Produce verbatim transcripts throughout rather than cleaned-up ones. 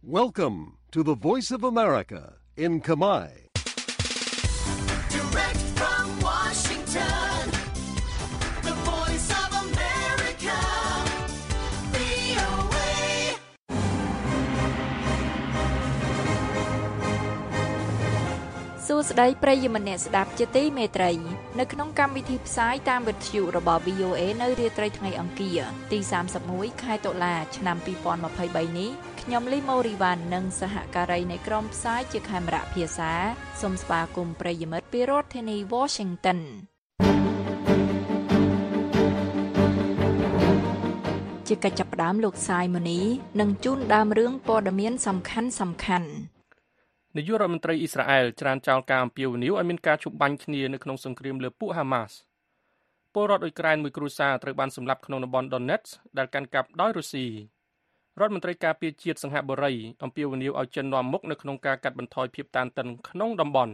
Welcome to the Voice of America in Khmer. Direct from Washington, the Voice of America, វី អូ เอសួស្តីប្រិយមិត្តអ្នកស្ដាប់ជាទីមេត្រីនៅក្នុងកម្មវិធីផ្សាយតាមវិទ្យុរបស់ វី អូ เอ នៅរាត្រីថ្ងៃអង្គារទីសាមសិបមួយខែតុលាឆ្នាំពីរពាន់ម្ភៃបីនេះខ្ញុំលីម៉ូរីវ៉ាន់និងសហការីនៃក្រុមផ្សាយជាខេមរៈភាសាសូមស្វាគមន៍ប្រិយមិត្តពីរដ្ឋធានី Washington ជាកិច្ចចាប់ផ្ដើមលោកសាយម៉ូនីនឹងជូនដើមរឿងព័ត៌មានសំខាន់សំខាន់នាយករដ្ឋមន្ត្រីអ៊ីស្រាអែលច្រានចោលការអំពាវនាវឲ្យមានការជុំបាញ់គ្នានៅក្នុងសង្គ្រាមលើពួកហាម៉ាស់ពលរដ្ឋអ៊ុយក្រែនមួយគ្រួសារត្រូវបានសម្លាប់ក្នុងតំបន់ Donetsk ដែលកាន់កាប់ដោយរុស្ស៊ីរដ្ឋមន្ត្រីការពារជាតិសង្ហបុរីអំពាវនាវឲ្យចិននាំមុខនៅក្នុងការកាត់បន្ថយភាពតានតឹងក្នុងតំបន់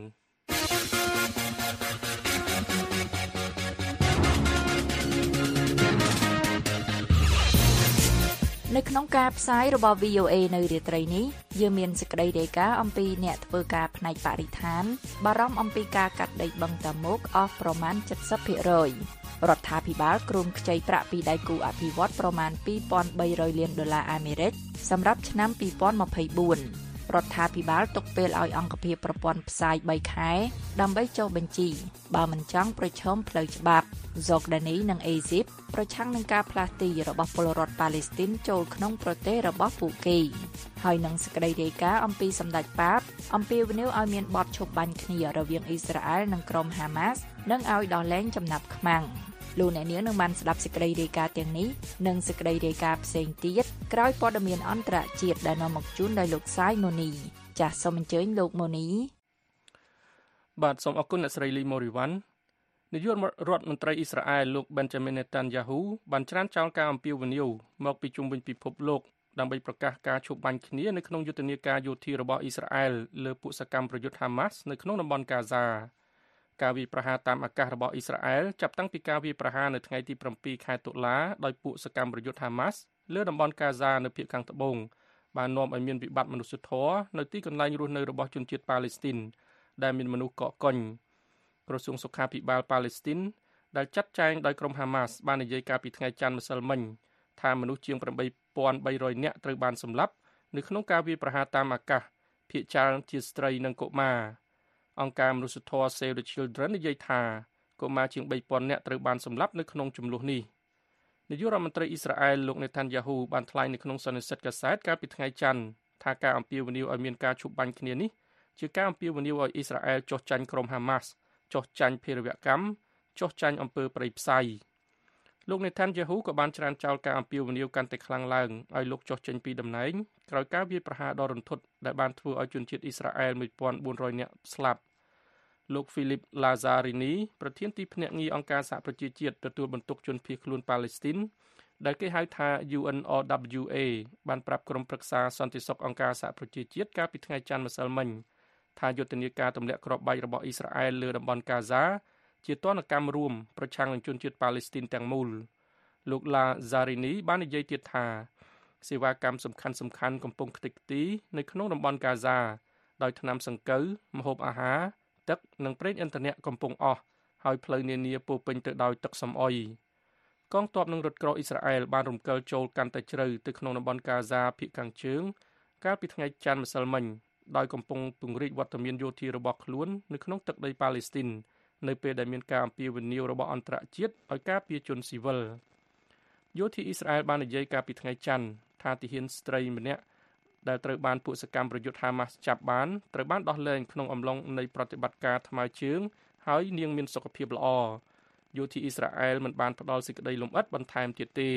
នៅក្នុងការផ្សាយរបស់ វី អូ เอ នៅរាត្រីនេះយើងមានសេចក្តីរាយការណ៍អំពីអ្នកធ្វើការផ្នែកបរិស្ថានបារម្ភអំពីការកាត់ដីបឹងតាមុកអស់ប្រមាណ เจ็ดสิบ%រដ្ឋាភិបាលគ្រោងខ្ចីប្រាក់ពីដៃគូអភិវឌ្ឍន៍ប្រមាណ ពីរពាន់បីរយលានដុល្លារអាមេរិកសម្រាប់ឆ្នាំពីរពាន់ម្ភៃបួនរដ្ឋាភិបាលទុកពេលឲ្យអង្គភាពប្រព័ន្ធផ្សាយបីខែដើម្បីចុះបញ្ជីបើមិនចង់ប្រឈមផ្លូវច្បាប់ហ្សូដានីនិងអេស៊ីបប្រឆាំងនឹងការផ្លាស់ទីរបស់ពលរដ្ឋប៉ាឡេស្ទីនចូលក្នុងប្រទេសរបស់ពួកគេហើយនឹងសេចក្តីរាយការណ៍អំពីសម្ដេចប៉ាបអំពាវនាវឲ្យមានបទឈប់បាញ់គ្នារវាងអ៊ីស្រាអែលនិងក្រុមហាម៉ាស់និងឲ្យដោះលែងចំណាប់ខ្មាំងលោកអ្នកនាងនឹងបានស្ដាប់សេចក្តីរាយការណ៍ទាំងនេះនិងសេចក្តីរាយការណ៍ផ្សេងទៀតក្រោយព័ត៌មានអន្តរជាតិដែលនាំមកជូនដោយលោកសាយម៉ូនីចាសសូមអញ្ជើញលោកម៉ូនីបាទសូមអរគុណអ្នកស្រីលីម៉ូរីវ៉ាន់នាយករដ្ឋមន្ត្រីអ៊ីស្រាអែលលោក Benjamin Netanyahu បានច្រានចោលការអំពាវនាវមកពីជុំវិញពិភពលោកដើម្បីប្រកាសការឈប់បាញ់គ្នានៅក្នុងយុទ្ធនាការយោធារបស់អ៊ីស្រាអែលលើពួកសកម្មប្រយុទ្ធហាម៉ាស់នៅក្នុងតំបន់កាហ្សាការវាយប្រហារតាមអាកាសរបស់អ៊ីស្រាអែលចាប់តាំងពីការវាយប្រហារនៅថ្ងៃទីប្រាំពីរខែតុលាដោយពួកសកម្មប្រយុទ្ធហាម៉ាស់លើតំបន់កាហ្សានៅភាគខាងត្បូងបាននាំឲ្យមានវិបត្តិមនុស្សធម៌នៅទីកន្លែងរស់នៅរបស់ជនជាតិប៉ាឡេស្ទីនដែលមានមនុស្សកកកុញក្រសួងសុខាភិបាលប៉ាឡេស្ទីនដែលចាត់ចែងដោយក្រុមហាម៉ាស់បាននិយាយកាលពីថ្ងៃច័ន្ទម្សិលមិញថាមនុស្សជាង ប្រាំបីពាន់បីរយ នាក់ត្រូវបានសម្លាប់នៅក្នុងការវាយប្រហារតាមអាកាសភាគច្រើនជាស្ត្រីនិងកុមារអង្គការមនុស្សធម៌ Save the Children និយាយថាកុមារជាង បីពាន់នាក់ត្រូវបានសម្លាប់នៅក្នុងចំនួននេះនាយករដ្ឋមន្ត្រីអ៊ីស្រាអែលលោក Netanyahu បានថ្លែងនៅក្នុងសន្និសីទកាសែតកាលពីថ្ងៃច័ន្ទថាការអំពាវនាវឲ្យមានការឈប់បាញ់គ្នានេះជាការអំពាវនាវឲ្យអ៊ីស្រាអែលចុះចាញ់ក្រុមហាម៉ាស់ចុះចាញ់ភេរវកម្មចុះចាញ់អំពើប្រៃផ្សៃលោក Netanyahu ក៏បានច្រានចោលការអំពាវនាវកាន់តែខ្លាំងឡើងឲ្យលោកចុះចេញពីតំណែងក្រោយការវាយប្រហារដ៏រន្ធត់ដែលបានធ្វើឲ្យជនជាតិអ៊ីស្រាអែល មួយពាន់បួនរយ នាក់ស្លាប់លោក Philip Lazzarini ប្រធានទីភ្នាក់ងារអង្គការសហប្រជាជាតិទទួលបន្ទុកជនភៀសខ្លួនប៉ាឡេស្ទីនដែលគេហៅថា ยู เอ็น โอ ดับเบิลยู เอ បានប្រាប់ក្រុមប្រឹក្សាសន្តិសុខអង្គការសហប្រជាជាតិកាលពីថ្ងៃច័ន្ទម្សិលមិញថាយុទ្ធនាការទម្លាក់គ្រាប់បែករបស់អ៊ីស្រាអែលលើតំបន់កាហ្សាជាទណ្ឌកម្មរួមប្រឆាំងនឹងជនជាតិប៉ាឡេស្ទីនទាំងមូលលោក Lazzarini បាននិយាយទៀតថាសេវាកម្មសំខាន់សំខាន់កំពុងខ្ទេចខ្ទីនៅក្នុងតំបន់កាហ្សាដោយថ្នាំសង្កូវម្ហូបអាហារទឹកនិងប្រេងឥន្ធនៈកំពុងអស់ហើយផ្លូវនានាពោពេញទៅដោយទឹកសំអុយកងទ័ពនិងរថក្រោះអ៊ីស្រាអែលបានរំកិលចូលកាន់តែជ្រៅទៅក្នុងតំបន់កាហ្សាភាគខាងជើងកាលពីថ្ងៃច័ន្ទម្សិលមិញដោយកំពុងពង្រីកវត្តមានយោធារបស់ខ្លួននៅក្នុងទឹកដីប៉ាឡេស្ទីននៅពេលដែលមានការអំពាវនាវរបស់អន្តរជាតិឲ្យការពារជនស៊ីវិលយោធាអ៊ីស្រាអែលបាននិយាយកាលពីថ្ងៃច័ន្ទថាទាហានស្ត្រីម្នាក់ដែលត្រូវបានពួកសកម្មប្រយុទ្ធហាម៉ាស់ចាប់បានត្រូវបានដោះលែងក្នុងអំឡុងនៃប្រតិបត្តិការថ្មើរជើងហើយនាងមានសុខភាពល្អយោធាអ៊ីស្រាអែលមិនបានផ្ដល់សេចក្តីលម្អិតបន្ថែមទៀតទេ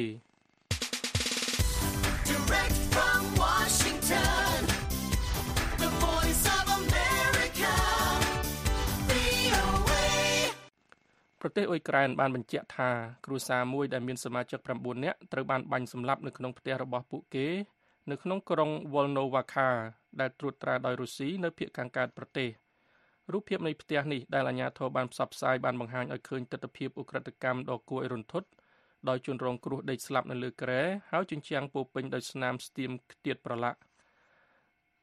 Direct from Washington, the Voice of America, វី អូ เอប្រទេសអ៊ុយក្រែនបានបញ្ជាក់ថាគ្រួសារមួយដែលមានសមាជិក ប្រាំបួន នាក់ត្រូវបានបាញ់សម្លាប់នៅក្នុងផ្ទះរបស់ពួកគេនៅក្នុងក្រុង Volnovakha ដែលត្រួតត្រាដោយរុស្ស៊ីនៅភាគខាងកើតប្រទេសរូបភាពនៃផ្ទះនេះដែលអាជ្ញាធរបានផ្សព្វផ្សាយបានបង្ហាញឲ្យឃើញទិដ្ឋភាពឧក្រិដ្ឋកម្មដ៏គួរឲ្យរន្ធត់ដោយជនរងគ្រោះដេកស្លាប់នៅលើគ្រែហើយជញ្ជាំងពោពេញដោយស្នាមស្ទាមខ្ទាតប្រឡាក់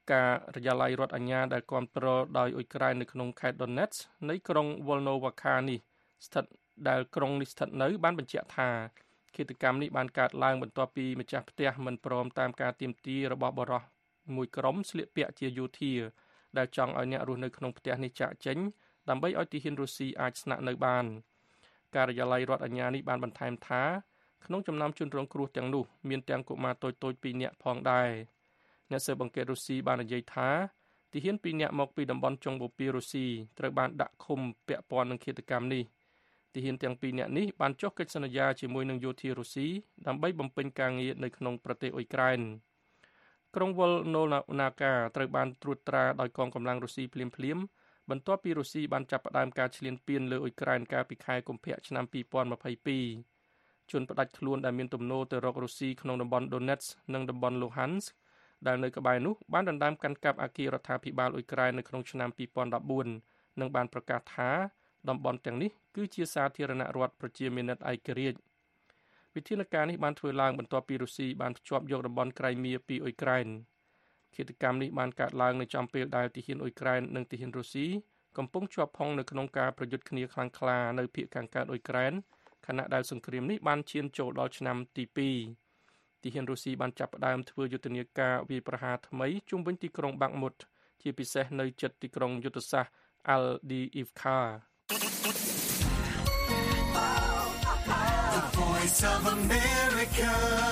ការរយាល័យរដ្ឋអាជ្ញាដែលគាំទ្រដោយអ៊ុយក្រែននៅក្នុងខេត្ត Donetsk នៃក្រុង Volnovakha នេះស្ថិតដែលក្រុងនេះស្ថិតនៅបានបញ្ជាក់ថាឃាតកម្មនេះបានកើតឡើងបន្ទាប់ពីម្ចាស់ផ្ទះមិនព្រមតាមការទាមទាររបស់បរិសុទ្ធមួយក្រុមស្លៀកពាក់ជាយោធាដែលចង់ឲ្យអ្នករស់នៅក្នុងផ្ទះនេះចាកចេញដើម្បីឲ្យទាហានរុស្ស៊ីអាចស្នាក់នៅបានការិយាល័យរដ្ឋអាជ្ញានេះបានបន្ថែមថាក្នុងចំណោមជនរងគ្រោះទាំងនោះមានទាំងកុមារតូចៗពីរនាក់ផងដែរអ្នកស៊ើបអង្កេតរុស្ស៊ីបាននិយាយថាទាហានពីរនាក់មកពីតំបន់ចុងបូព៌ារុស្ស៊ីត្រូវបានដាក់ឃុំពាក់ព័ន្ធនឹងឃាតកម្មនេះទាហានទាំងពីរនាក់នេះបានចុះកិច្ចសន្យាជាមួយនឹងយោធារុស្ស៊ីដើម្បីបំពេញការងារនៅក្នុងប្រទេសអ៊ុយក្រែនក្រុង Volnovakha ត្រូវបានត្រួតត្រាដោយកងកម្លាំងរុស្ស៊ីភ្លាមៗបន្ទាប់ពីរុស្ស៊ីបានចាប់ផ្ដើមការឈ្លានពានលើអ៊ុយក្រែនកាលពីខែកុម្ភៈឆ្នាំពីរពាន់ម្ភៃពីរជនផ្ដាច់ខ្លួនដែលមានទំនោរទៅរករុស្ស៊ីក្នុងតំបន់ Donetsk និងតំបន់ Luhansk ដែលនៅក្បែរនោះបានដណ្ដើមកាន់កាប់អគាររដ្ឋាភិបាលអ៊ុយក្រែននៅក្នុងឆ្នាំពីរពាន់ដប់បួននិងបានប្រកាសថាតំបន់ទាំងនេះគឺជាសាធារណរដ្ឋប្រជាមានិតឯករាជ្យវិធានការនេះបានធ្វើឡើងបន្ទាប់ពីរុស្ស៊ីបានភ្ជាប់យកតំបន់ក្រៃមៀពីអ៊ុយក្រែនឃាតកម្មនេះបានកើតឡើងនៅចំពេលដែលទាហានអ៊ុយក្រែននិងទាហានរុស្ស៊ីកំពុងជាប់ផុងនៅក្នុងការប្រយុទ្ធគ្នាខ្លាំងក្លានៅភាគខាងកើតអ៊ុយក្រែនខណៈដែលសង្គ្រាមនេះបានឈានចូលដល់ឆ្នាំទីពីរទាហានរុស្ស៊ីបានចាប់ផ្ដើមធ្វើយុទ្ធនាការវាយប្រហារថ្មីជុំវិញទីក្រុងបាក់មុតជាពិសេសនៅជិតទីក្រុងយុទ្ធសាស្ត្រ Avdiivka The Voice of America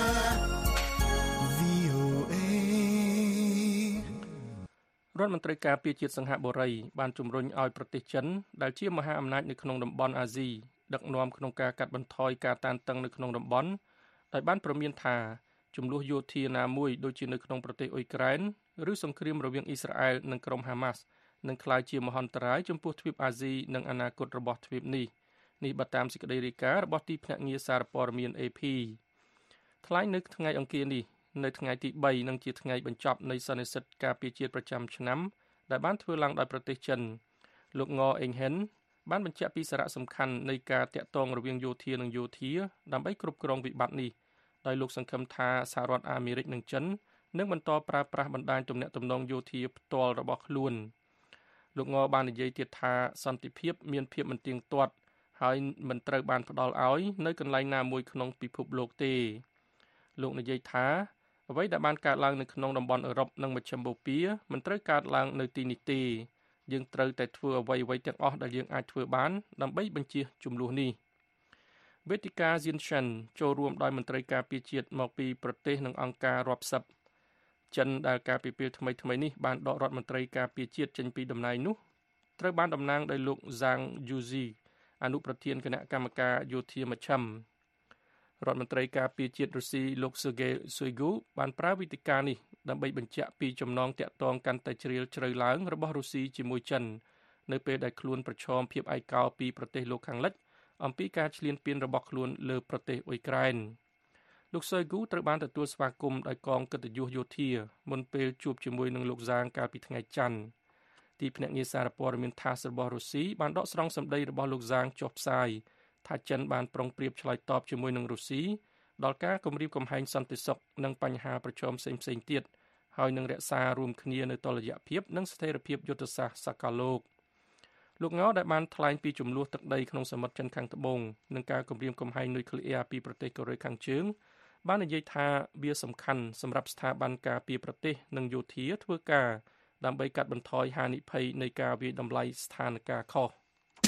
រដ្ឋមន្ត្រីការពារជាតិសង្ហបុរីបានជំរុញឲ្យប្រទេសចិនដែលជាមហាអំណាចនៅក្នុងតំបន់អាស៊ីដឹកនាំក្នុងការកាត់បន្ថយការតានតឹងនៅក្នុងតំបន់ដោយបានព្រមានថាចំនួនយោធាណាមួយដូចជានៅក្នុងប្រទេសអ៊ុយក្រែនឬសង្គ្រាមរវាងអ៊ីស្រាអែលនិងក្រុមហាម៉ាស់នឹងក្លាយជាមហន្តរាយចំពោះទ្វីបអាស៊ីនិងអនាគតរបស់ទ្វីបនេះនេះបើតាមសេចក្តីរាយការណ៍របស់ទីភ្នាក់ងារសារព័ត៌មាន เอ พี ថ្លែងនៅថ្ងៃអង្គារនេះនៅថ្ងៃទីបីនិងជាថ្ងៃបញ្ចប់នៃសន្និសីទការពារជាតិប្រចាំឆ្នាំដែលបានធ្វើឡើងដោយប្រទេសចិនលោកងអេងហិនបានបញ្ជាក់ពីសារៈសំខាន់នៃការតាក់ទងរវាងយោធានិងយោធាដើម្បីគ្រប់គ្រងវិបត្តិនេះដោយលោកសង្ឃឹមថាសហរដ្ឋអាមេរិកនិងចិននឹងបន្តប្រើប្រាស់បណ្ដាញទំនាក់ទំនងយោធាផ្ទាល់របស់ខ្លួនលោកងបាននិយាយទៀតថាសន្តិភាពមានភាពមិនទៀងទាត់ហើយមិនត្រូវបានផ្ដល់ឲ្យនៅកន្លែងណាមួយក្នុងពិភពលោកទេលោកនិយាយថាអ្វីដែលបានកើតឡើងនៅក្នុងតំបន់អឺរ៉ុបនិងមជ្ឈិមបូព៌ាមិនត្រូវកើតឡើងនៅទីនេះទេយើងត្រូវតែធ្វើអ្វីៗទាំងអស់ដែលយើងអាចធ្វើបានដើម្បីបញ្ជៀសជម្លោះនេះវេទិកា Zinshan ចូលរួមដោយមន្ត្រីការពារជាតិមកពីប្រទេសនិងអង្គការរាប់សិបចិនដែលការពីពេលថ្មីថ្មីនេះបានដករដ្ឋមន្ត្រីការពារជាតិចេញពីតំណែងនោះត្រូវបានតំណាងដោយលោក Zhang Yuzi អនុប្រធានគណៈកម្មការយោធាមជ្ឈិមរដ្ឋមន្ត្រីការពារជាតិរុស្ស៊ីលោក Sergei Shoigu បានប្រើវេទិកានេះដើម្បីបញ្ជាក់ពីចំណងតាក់ទងកាន់តែជ្រាលជ្រៅឡើងរបស់រុស្ស៊ីជាមួយចិននៅពេលដែលខ្លួនប្រឈមភាពឯកោពីប្រទេសលោកខាងលិចអំពីការឈ្លានពានរបស់ខ្លួនលើប្រទេសអ៊ុយក្រែនលោក Shoigu ត្រូវបានទទួលស្វាគមន៍ដោយកងកិត្តិយសយោធាមុនពេលជួបជាមួយនឹងលោក Zhang កាលពីថ្ងៃច័ន្ទទីភ្នាក់ងារសារព័ត៌មាន TASS របស់រុស្ស៊ីបានដកស្រង់សម្ដីរបស់លោក Zhang ចុះផ្សាយថាចិនបានប្រុងប្រៀបឆ្លើយតបជាមួយនឹងរុស្ស៊ីដល់ការគំរាមកំហែងសន្តិសុខនិងបញ្ហាប្រឈមផ្សេងៗទៀតហើយនឹងរក្សារួមគ្នានៅតុល្យភាពនិងស្ថិរភាពយុទ្ធសាស្ត្រសកលលោកលោកងដែលបានថ្លែងពីចំនួនទឹកដីក្នុងសមុទ្រចិនខាងត្បូងនិងការគំរាមកំហែងនុយក្លេអ៊ែរពីប្រទេសកូរ៉េខាងជើងបាននិយាយថាវាសំខាន់សម្រាប់ស្ថាប័នការពារប្រទេសនិងយោធាធ្វើការដើម្បីកាត់បន្ថយហានិភ័យនៃការវាយតម្លៃស្ថានភាពខុស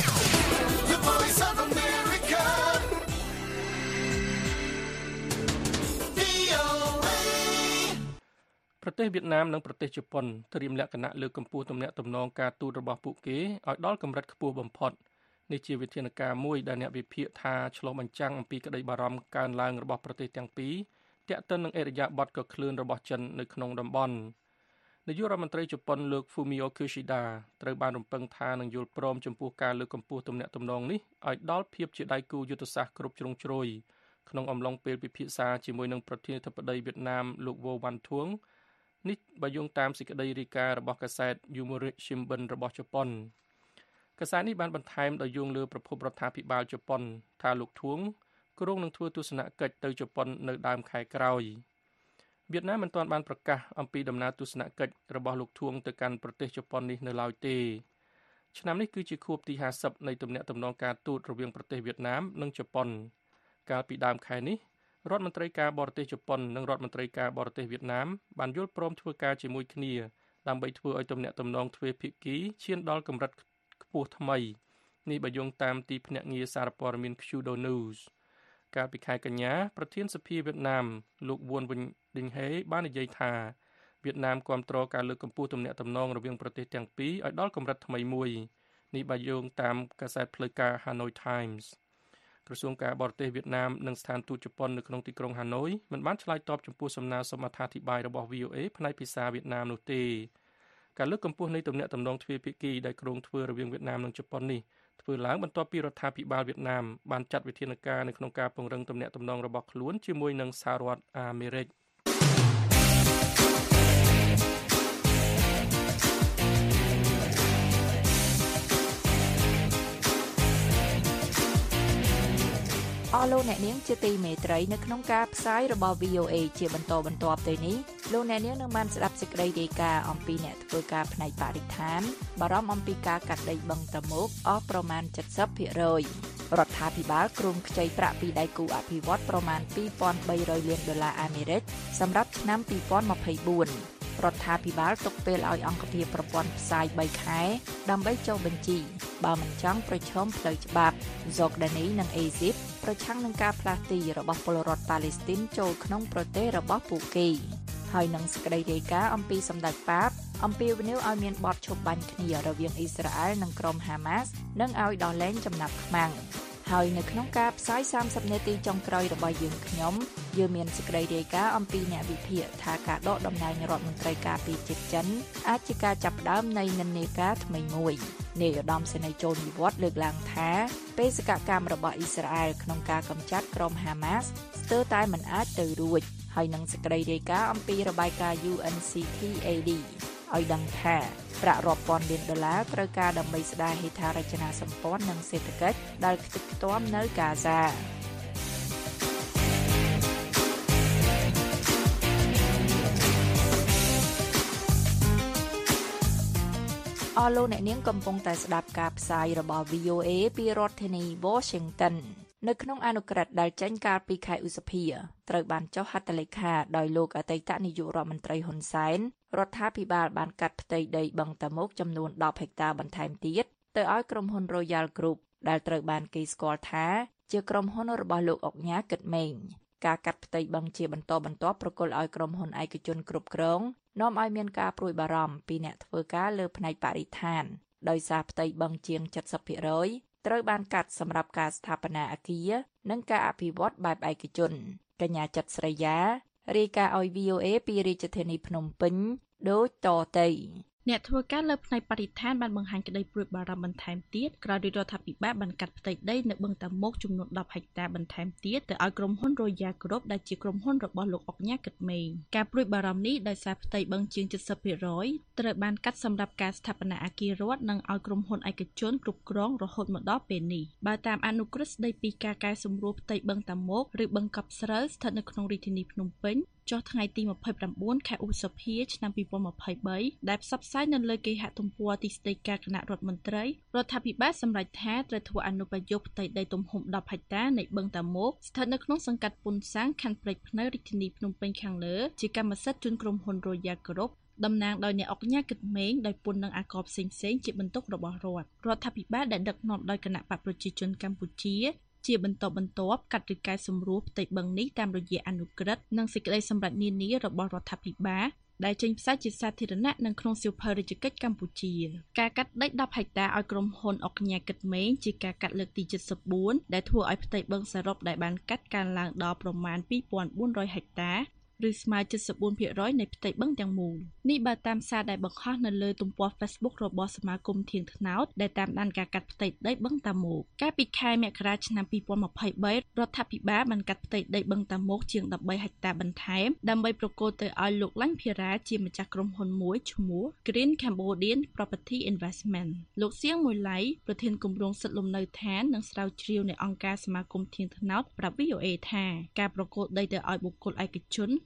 The Voice of America ប្រទេសវៀតណាមនិងប្រទេសជប៉ុនត្រៀមលក្ខណៈលើកកម្ពស់ទំនាក់ទំនងការទូតរបស់ពួកគេឲ្យដល់កម្រិតខ្ពស់បំផុតនេះជាវិធានការមួយដែលអ្នកវិភាគថាឆ្លុះបញ្ចាំងអំពីក្តីបារម្ភកើនឡើងរបស់ប្រទេសទាំងពីរទាក់ទិននឹងអេរយាប័តក៏ឃ្លឿនរបស់ចិននៅក្នុងតំបន់នាយករដ្ឋមន្ត្រីជប៉ុនលោក Fumio Kishida ត្រូវបានរំពឹងថានឹងយល់ព្រមចំពោះការលើកកម្ពស់ទំនាក់ទំនងនេះឲ្យដល់ភាពជាដៃគូយុទ្ធសាស្ត្រគ្រប់ជ្រុងជ្រោយក្នុងអំឡុងពេលពិភាក្សាជាមួយនឹងប្រធានាធិបតីវៀតណាមលោក Vo Van Thuong នេះបើយោងតាមសេចក្តីរាយការណ៍របស់កាសែត Yomiuri Shimbun របស់ជប៉ុនកាសែតនេះបានបន្ថែមដោយយោងលើប្រភពរដ្ឋាភិបាលជប៉ុនថាលោក Thuong គ្រោងនឹងធ្វើទស្សនកិច្ចទៅជប៉ុននៅដើមខែក្រោយវៀតណាមមិនទាន់បានប្រកាសអំពីដំណើរទស្សនកិច្ចរបស់លោកធួងទៅកាន់ប្រទេសជប៉ុននេះនៅឡើយទេឆ្នាំនេះគឺជាខួបទីห้าสิบនៃទំនាក់ទំនងការទូតរវាងប្រទេសវៀតណាមនិងជប៉ុនកាលពីដើមខែនេះរដ្ឋមន្ត្រីការបរទេសជប៉ុននិងរដ្ឋមន្ត្រីការបរទេសវៀតណាមបានយល់ព្រមធ្វើការជាមួយគ្នាដើម្បីធ្វើឲ្យទំនាក់ទំនងទ្វេភាគីឈានដល់កម្រិតខ្ពស់ថ្មីនេះបើយោងតាមទីភ្នាក់ងារសារព័ត៌មាន Kyodo News កាលពីខែកញ្ញាប្រធានសភាវៀតណាមលោកវ៉ុនវិញឌីងហេបាននិយាយថាវៀតណាមគាំទ្រការលើកកម្ពស់ទំនាក់ទំនងរវាងប្រទេសទាំងពីរឲ្យដល់កម្រិតថ្មីមួយនេះបើយោងតាមកាសែតផ្លូវការ Hanoi Times ក្រសួងការបរទេសវៀតណាមនិងស្ថានទូតជប៉ុននៅក្នុងទីក្រុងហាណូយមិនបានឆ្លើយតបចំពោះសំណើសុំអត្ថាធិប្បាយរបស់ វី អូ អេ ផ្នែកភាសាវៀតណាមនោះទេការលើកកម្ពស់នៃទំនាក់ទំនងទ្វេភាគីដែលគ្រោងធ្វើរវាងវៀតណាមនិងជប៉ុននេះធ្វើឡើងបន្ទាប់ពីរដ្ឋាភិបាលវៀតណាមបានចាត់វិធានការនៅក្នុងការពង្រឹងទំនាក់ទំនងរបស់ខ្លួនជាមួយនឹងសហរដ្ឋអាមេរិកអស់លោកអ្នកនាងជាទីមេត្រីនៅក្នុងការផ្សាយរបស់ វី អូ អេ ជាបន្តបន្ទាប់ទៅនេះលោកអ្នកនាងនឹងបានស្ដាប់សេចក្តីរាយការណ៍អំពីអ្នកធ្វើការផ្នែកបរិស្ថានបារម្ភអំពីការកាត់ដីបឹងតមោកអស់ប្រមាណ เจ็ดสิบភាគរយ រដ្ឋាភិបាលគ្រោងខ្ចីប្រាក់ពីដៃគូអភិវឌ្ឍប្រមាណ ពីរពាន់បីរយលានដុល្លារអាមេរិកសម្រាប់ឆ្នាំពីរពាន់ម្ភៃបួនរដ្ឋាភិបាលទុកពេលឲ្យអង្គភាពប្រព័ន្ធផ្សាយបីខែដើម្បីចុះបញ្ជីបើមិនចង់ប្រឈមផ្លូវច្បាប់ហ្សូកដានីនិងអេស៊ីបប្រឆាំងនឹងការផ្លាស់ទីរបស់ពលរដ្ឋប៉ាឡេស្ទីនចូលក្នុងប្រទេសរបស់ពួកគេហើយនឹងសេចក្តីរាយការណ៍អំពីសម្ដេចប៉ាបអំពីវិនិយោគឲ្យមានបទឈប់បាញ់គ្នារវាងអ៊ីស្រាអែលនិងក្រុមហាម៉ាស់និងឲ្យដោះលែងចំណាប់ខ្មាំងហើយនៅក្នុងការផ្សាយសាមសិបនាទីចុងក្រោយរបស់យើងខ្ញុំយើងមានសេចក្តីរាយការណ៍អំពីអ្នកវិភាគថាការដកតំណែងរដ្ឋមន្ត្រីការពារជាតិចិនអាចជាការចាប់ផ្ដើមនៃនិន្នាការថ្មីមួយនាយឧត្តមសេនីយ៍ជូនវិវត្តលើកឡើងថាបេសកកម្មរបស់អ៊ីស្រាអែលក្នុងការកម្ចាត់ក្រុមហាម៉ាស់ស្ទើរតែមិនអាចទៅរួចហើយនឹងសេចក្តីរាយការណ៍អំពីរបាយការណ៍ ยู เอ็น ซี ที เอ ดี ឲ្យដឹងថាប្រាក់រាប់ពាន់លានដុល្លារត្រូវការដើម្បីស្ដារហេដ្ឋារចនាសម្ព័ន្ធនិងសេដ្ឋកិច្ចដែលខ្ទេចខ្ទាំនៅហ្គាហ្សាអស់លោកអ្នកនាងកំពុងតែស្ដាប់ការផ្សាយរបស់ វី អូ អេ ពីរដ្ឋធានី Washington នៅក្នុងអនុក្រឹត្យដែលចេញកាលពីខែឧសភាត្រូវបានចុះហត្ថលេខាដោយលោកអតីតនាយករដ្ឋមន្ត្រីហ៊ុនសែនរដ្ឋាភិបាលបានកាត់ផ្ទៃដីបឹងតមោកចំនួនដប់ហិកតាបន្ថែមទៀតទៅឲ្យក្រុមហ៊ុន Royal Group ដែលត្រូវបានគេស្គាល់ថាជាក្រុមហ៊ុនរបស់លោកអុកញ៉ាគិតម៉េងការកាត់ផ្ទៃបឹងជាបន្តបន្ទាប់ប្រគល់ឲ្យក្រុមហ៊ុនឯកជនគ្រប់គ្រងនាំឲ្យមានការព្រួយបារម្ភពីអ្នកធ្វើការលើផ្នែកបរិស្ថានដោយសារផ្ទៃបឹងជាង เจ็ดสิบភាគរយត្រូវបានកាត់សម្រាប់ការស្ថាបនាអគារនិងការអភិវឌ្ឍបែបឯកជនកញ្ញាចិត្តស្រីយ៉ារាយការណ៍ឲ្យ វី អូ អេ ពីរាជធានីភ្នំពេញដូចតទៅអ្នកធ្វើការលើផ្នែកបរិស្ថានបានបង្ហាញក្តីព្រួយបារម្ភបន្ថែមទៀតក្រោយរដ្ឋាភិបាលបានកាត់ផ្ទៃដីនៅបឹងតាមុកចំនួនដប់ហិកតាបន្ថែមទៀតទៅឲ្យក្រុមហ៊ុន Royal Group ដែលជាក្រុមហ៊ុនរបស់លោកអុកញ៉ាគិតម៉េងការព្រួយបារម្ភនេះដោយសារផ្ទៃបឹងជាង เจ็ดสิบភាគរយត្រូវបានកាត់សម្រាប់ការស្ថាបនាអគាររដ្ឋនិងឲ្យក្រុមហ៊ុនឯកជនគ្រប់គ្រងរហូតមកដល់ពេលនេះបើតាមអនុក្រឹត្យស្តីពីការកែសម្រួលផ្ទៃបឹងតាមុកឬបឹងកប់ស្រូវស្ថិតនៅក្នុងរាជធានីភ្នំពេញចុះថ្ងៃទីម្ភៃប្រាំបួនខែឧសភាឆ្នាំពីរពាន់ម្ភៃបីដែលផ្សព្វផ្សាយនៅលើគេហទំព័រទីស្តីការគណៈរដ្ឋមន្ត្រីរដ្ឋាភិបាលសម្រេចថាត្រូវធ្វើអនុប្រយោគផ្ទៃដីទំហំដប់ហិកតានៃបឹងតាមុកស្ថិតនៅក្នុងសង្កាត់ពុនសាំងខណ្ឌព្រែកភ្នៅរាជធានីភ្នំពេញខាងលើជាកម្មសិទ្ធិជូនក្រុមហ៊ុន Royal Group តំណាងដោយអ្នកអុកញ៉ាគិតម៉េងដោយពន្ធនឹងអាករផ្សេងៗជាបន្ទុករបស់រដ្ឋរដ្ឋាភិបាលដែលដឹកនាំដោយគណៈបកប្រជាជនកម្ពុជាជាបន្តបន្ទាប់កាត់ឬកែសម្រួលផ្ទៃបឹងនេះតាមរយៈអនុក្រឹត្យនិងសេចក្តីសម្រេចនានារបស់រដ្ឋាភិបាលដែលចេញផ្សាយជាសាធារណៈនិងក្នុងសៀវភៅរាជកិច្ចកម្ពុជាការកាត់ដីដប់ហិកតាឲ្យក្រុមហ៊ុនអុកញ៉ាគិតម៉េងជាការកាត់លើកទី เจ็ดสิบสี่ដែលធ្វើឲ្យផ្ទៃបឹងសរុបដែលបានកាត់កើនឡើងដល់ប្រមាណ ពីរពាន់បួនរយហិកតាឬស្មើ เจ็ดสิบสี่ភាគរយ នៃផ្ទៃបឹងទាំងមូលនេះបើតាមសារដែលបង្ហោះនៅលើទំព័រ Facebook របស់សមាគមធាងថ្នោតដែលតាមដានការកាត់ផ្ទៃដីបឹងតាមុកកាលពីខែមករាឆ្នាំពីរពាន់ម្ភៃបីរដ្ឋាភិបាលបានកាត់ផ្ទៃដីបឹងតាមុកជាងដប់បីហិកតាបន្ថែមដើម្បីប្រគល់ទៅឲ្យលោកឡាញ់ភារាជាម្ចាស់ក្រុមហ៊ុនមួយឈ្មោះ Green Cambodian Property Investment លោកសៀងមួយឡៃប្រធានគម្រោងសិទ្ធិលំនៅឋាននិងស្រាវជ្រាវនៃអង្គការសមាគមធាងថ្នោតប្រាប់ វី អូ អេ ថាការប្រគល់ដីទៅឲ្យបុគ្គលឯកជន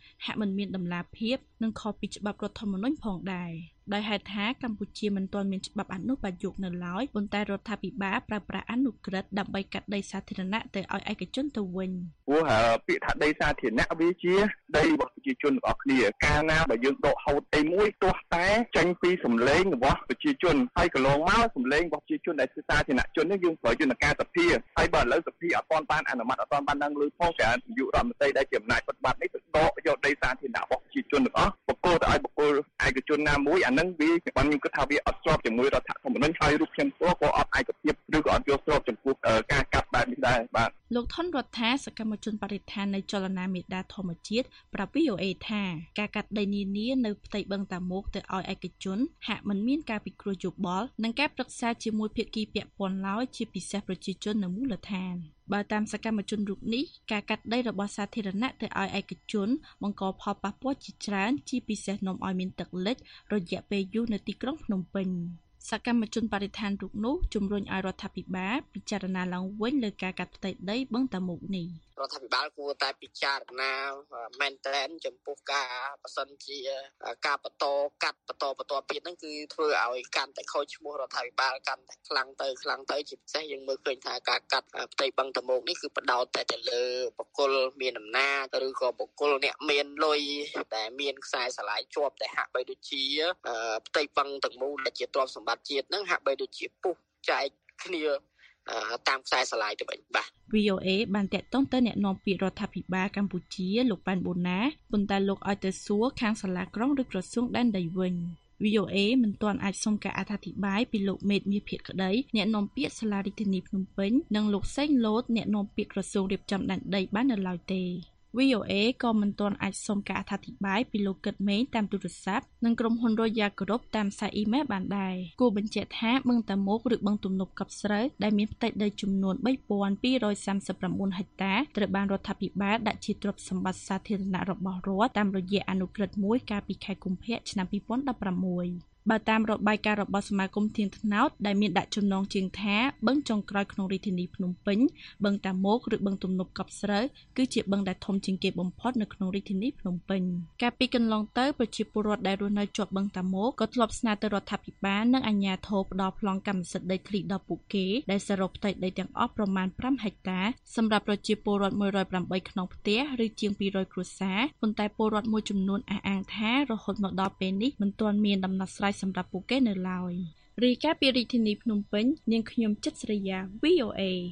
ហាក់មិនមានដំណាភាពនិងខុសពីច្បាប់រដ្ឋធម្មនុញ្ញផងដែរដោយហេតុថាកម្ពុជាមិនទាន់មានច្បាប់អនុបញ្ញនៅឡើយប៉ុន្តែរដ្ឋាភិបាលប្រើប្រាស់អនុក្រឹត្យដើម្បីកាត់ដីសាធារណៈទៅឲ្យឯកជនទៅវិញព្រោះពាក្យថាដីសាធារណៈវាជាដីរបស់ប្រជាជនទាំងអស់គ្នាកាលណាបើយើងដកហូតអីមួយទោះតែចេញពីសម្លេងរបស់ប្រជាជនហើយកន្លងមកសម្លេងរបស់ប្រជាជនដែលជាសាធារណជននេះយើងប្រើយន្តការសភាហើយបើឥឡូវសភាអត់ទាន់បានអនុម័តអត់ទាន់បានដឹងឮផងតែនាយករដ្ឋមន្ត្រីដែលជាអំណាចបត្តិនេះទៅដកយកដីសាធារណៈរបស់ប្រជាជនទាំងអស់បកគោទៅឲ្យបកគោឯកជនណាមួយអានឹងវាបានខ្ញុំគិតថាវាអត់ស្របជាមួយរដ្ឋធម្មនុញ្ញហើយរូបខ្ញុំព្រោះក៏អត់ឯកភាពឬក៏អត់យល់ស្របចំពោះការកាត់បែបនេះដែរបាទលោកថនរដ្ឋាសកម្មជនបរិស្ថាននៃចលនាមេដាធម្មជាតិប្រាប់ វី អូ អេ ថាការកាត់ដីនានានៅផ្ទៃបឹងតាមុកទៅឲ្យឯកជនហាក់មិនមានការពិគ្រោះយោបល់និងការប្រឹក្សាជាមួយភាគីពាក់ព័ន្ធឡើយជាពិសេសប្រជាជននៅមូលដ្ឋានបើតាមសកម្មជនរូបនេះការកាត់ដីរបស់សាធារណៈទៅឲ្យឯកជនបង្កផលប៉ះពាល់ជាច្រើនជាពិសេសនាំឲ្យមានទឹកលិចរយៈពេលយូរនៅទីក្រុងភ្នំពេញសកម្មជនបរិស្ថានរូបនោះជំរុញឲ្យរដ្ឋាភិបាលពិចារណាឡើងវិញលើការកាត់ផ្ទៃដីបឹងតាមុកនេះរដ្ឋាភិបាលគួរតែពិចារណាមែនតែនចំពោះការប្រសិនជាការបន្តកាត់បន្តបន្តទៀតហ្នឹងគឺធ្វើឲ្យកាន់តែខូចឈ្មោះរដ្ឋាភិបាលកាន់តែខ្លាំងទៅខ្លាំងទៅជាពិសេសយើងមើលឃើញថាការកាត់ផ្ទៃបឹងតាមុកនេះគឺបដោតតែទៅលើបុគ្គលមានអំណាចឬក៏បុគ្គលអ្នកមានលុយតែមានខ្សែស្រឡាយជាប់តែហាក់បីដូចជាផ្ទៃបឹងទាំងមូលដែលជាទ្រព្យសម្បត្តិជាតិហ្នឹងហាក់បីដូចជាពុះចែកគ្នាតាមខ្សែស្រឡាយទៅវិញបាទវី អូ អេ បានតាក់ទងទៅអ្នកនាំពាក្យរដ្ឋាភិបាលកម្ពុជាលោកប៉ែនបូណាប៉ុន្តែលោកឲ្យទៅសួរខាងសាលាក្រុងឬក្រសួងដែនដីវិញ វី អូ អេ មិនទាន់អាចសុំការអធិប្បាយពីលោកមេតមាសភក្តីអ្នកនាំពាក្យសាលារដ្ឋាភិបាលភ្នំពេញនិងលោកសេងលូតអ្នកនាំពាក្យក្រសួងរៀបចំដែនដីបាននៅឡើយទេ វី អូ អេ ក៏មិនទាន់អាចសុំការអធិប្បាយពីលោកកឹតមេងតាមទូរស័ព្ទនិងក្រុមហ៊ុន Royal Group តាមសារអ៊ីមែលបានដែរគួរបញ្ជាក់ថាបឹងតាមុកឬបឹងទំនប់កប់ស្រូវដែលមានផ្ទៃដីចំនួន បីពាន់ពីររយសាមសិបប្រាំបួន ហិកតាត្រូវបានរដ្ឋាភិបាលដាក់ជាទ្រព្យសម្បត្តិសាធារណៈរបស់រដ្ឋតាមរយៈអនុក្រឹត្យមួយកាលពីខែកុម្ភៈឆ្នាំពីរពាន់ដប់ប្រាំមួយបើតាមរបាយការណ៍របស់សមាគមធានថ្នោតដែលមានដាក់ចំណងជើងថាបឹងចុងក្រោយក្នុងរាជធានីភ្នំពេញបឹងតាមុកឬបឹងទំនប់កប់ស្រូវគឺជាបឹងដែលធំជាងគេបំផុតនៅក្នុងរាជធានីភ្នំពេញកាលពីកន្លងទៅប្រជាពលរដ្ឋដែលរស់នៅជាប់បឹងតាមុកក៏ធ្លាប់ស្នើទៅរដ្ឋាភិបាលនិងអាជ្ញាធរផ្ដល់ប្លង់កម្មសិទ្ធិដីធ្លីដល់ពួកគេដែលសរុបផ្ទៃដីទាំងអស់ប្រមាណប្រាំហិកតាសម្រាប់ប្រជាពលរដ្ឋមួយរយប្រាំបីក្នុងផ្ទះឬជាងពីររយគ្រួសារប៉ុន្តែពលរដ្ឋមួយចំនួនអះអាងថារហូតមកដល់ពេលនេះមិនទាន់មានដំណោះស្រាយសម្រាប់ពួកគេនៅឡើយរាយការណ៍ពីរាជធានីភ្នំពេញនាងខ្ញុំចិត្តស្រីយ៉ា វី អូ អេ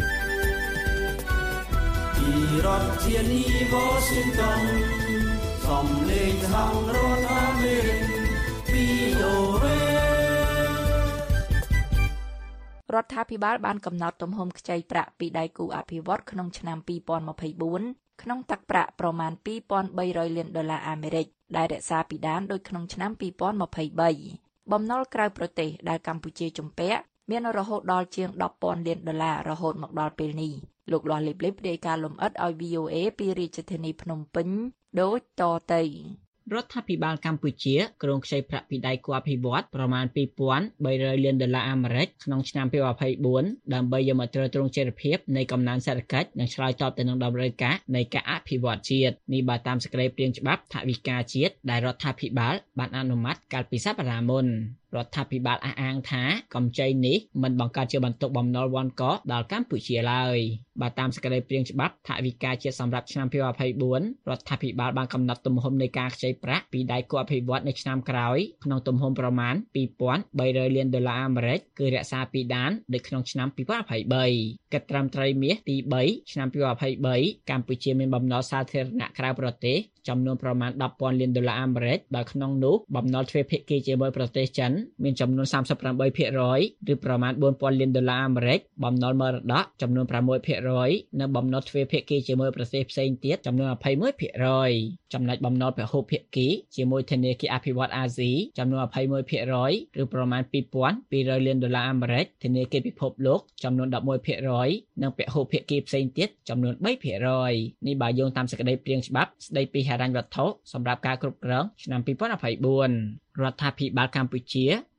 ពីរដ្ឋធានី Washington សំឡេងសហរដ្ឋអាមេរិក វី អូ អេរដ្ឋាភិបាលបានកំណត់ទំហំខ្ចីប្រាក់ពីដៃគូអភិវឌ្ឍន៍ក្នុងឆ្នាំពីរពាន់ម្ភៃបួនក្នុងទឹកប្រាក់ប្រមាណពីរពាន់បីរយលានដុល្លារអាមេរិកដែលរក្សាពីដានដូចក្នុងឆ្នាំពីរពាន់ម្ភៃបីបំណុលក្រៅប្រទេសដែលកម្ពុជាជំពាក់មានរហូតដល់ជាងដប់ពាន់លានដុល្លាររហូតមកដល់ពេលនេះលោកលាស់លីបលីបរាយការណ៍លម្អិតឲ្យ វី អូ អេ ពីរាជធានីភ្នំពេញដូចតទៅរដ្ឋាភិបាលកម្ពុជាគ្រោងខ្ចីប្រាក់ពីដៃគូអភិវឌ្ឍន៍ប្រមាណពីរពាន់បីរយលានដុល្លារអាមេរិកក្នុងឆ្នាំពីរពាន់ម្ភៃបួនដើម្បីយកមកទ្រទ្រង់ចីរភាពនៃកំណើនសេដ្ឋកិច្ចនិងឆ្លើយតបទៅនឹងតម្រូវការនៃការអភិវឌ្ឍជាតិនេះបើតាមសេចក្តីព្រាងច្បាប់ថវិកាជាតិដែលរដ្ឋាភិបាលបានអនុម័តកាលពីសប្តាហ៍មុនរដ្ឋាភិបាលអះអាងថាកម្ចីនេះមិនបង្កើតជាបន្ទុកបំណុលវ៉ាន់កដល់កម្ពុជាឡើយបើតាមសេចក្តីព្រាងច្បាប់ថវិកាជាតិសម្រាប់ឆ្នាំពីរពាន់ម្ភៃបួនរដ្ឋាភិបាលបានកំណត់ទំហំនៃការខ្ចីប្រាក់ពីដៃគូអភិវឌ្ឍន៍នៅឆ្នាំក្រោយក្នុងទំហំប្រមាណពីរពាន់បីរយលានដុល្លារអាមេរិកគឺរក្សាពីដានដូចក្នុងឆ្នាំពីរពាន់ម្ភៃបីគិតត្រឹមត្រីមាសទីបីឆ្នាំពីរពាន់ម្ភៃបីកម្ពុជាមានបំណុលសាធារណៈក្រៅប្រទេសចំនួនប្រមាណដប់ពាន់លានដុល្លារអាមេរិកដោយក្នុងនោះបំណុលទ្វេភាគីជាមួយប្រទេសចិនមានចំនួនសាមសិបប្រាំបីភាគរយឬប្រមាណបួនពាន់លានដុល្លារអាមេរិកបំណុលមរតកចំនួនប្រាំមួយភាគរយនិងបំណុលទ្វេភាគីជាមួយប្រទេសផ្សេងទៀតចំនួនยี่สิบเอ็ดភាគរយចំណែកបំណុលពហុភាគីជាមួយធនាគារអភិវឌ្ឍន៍អាស៊ីចំនួនยี่สิบเอ็ดភាគរយឬប្រមាណពីរពាន់ពីររយលានដុល្លារអាមេរិកធនាគារពិភពលោកចំនួនelevenភាគរយនិងពហុភាគីផ្សេងទៀតចំនួនthreeភាគរយនេះបើយោងតាមសេចក្តីព្រាងច្បាប់ស្តីពីហិរញ្ញវត្ថុសម្រាប់ការគ្រប់គ្រងឆ្នាំពីរពាន់ម្ភៃបួនរដ្ឋាភិបាលកម្ពុជា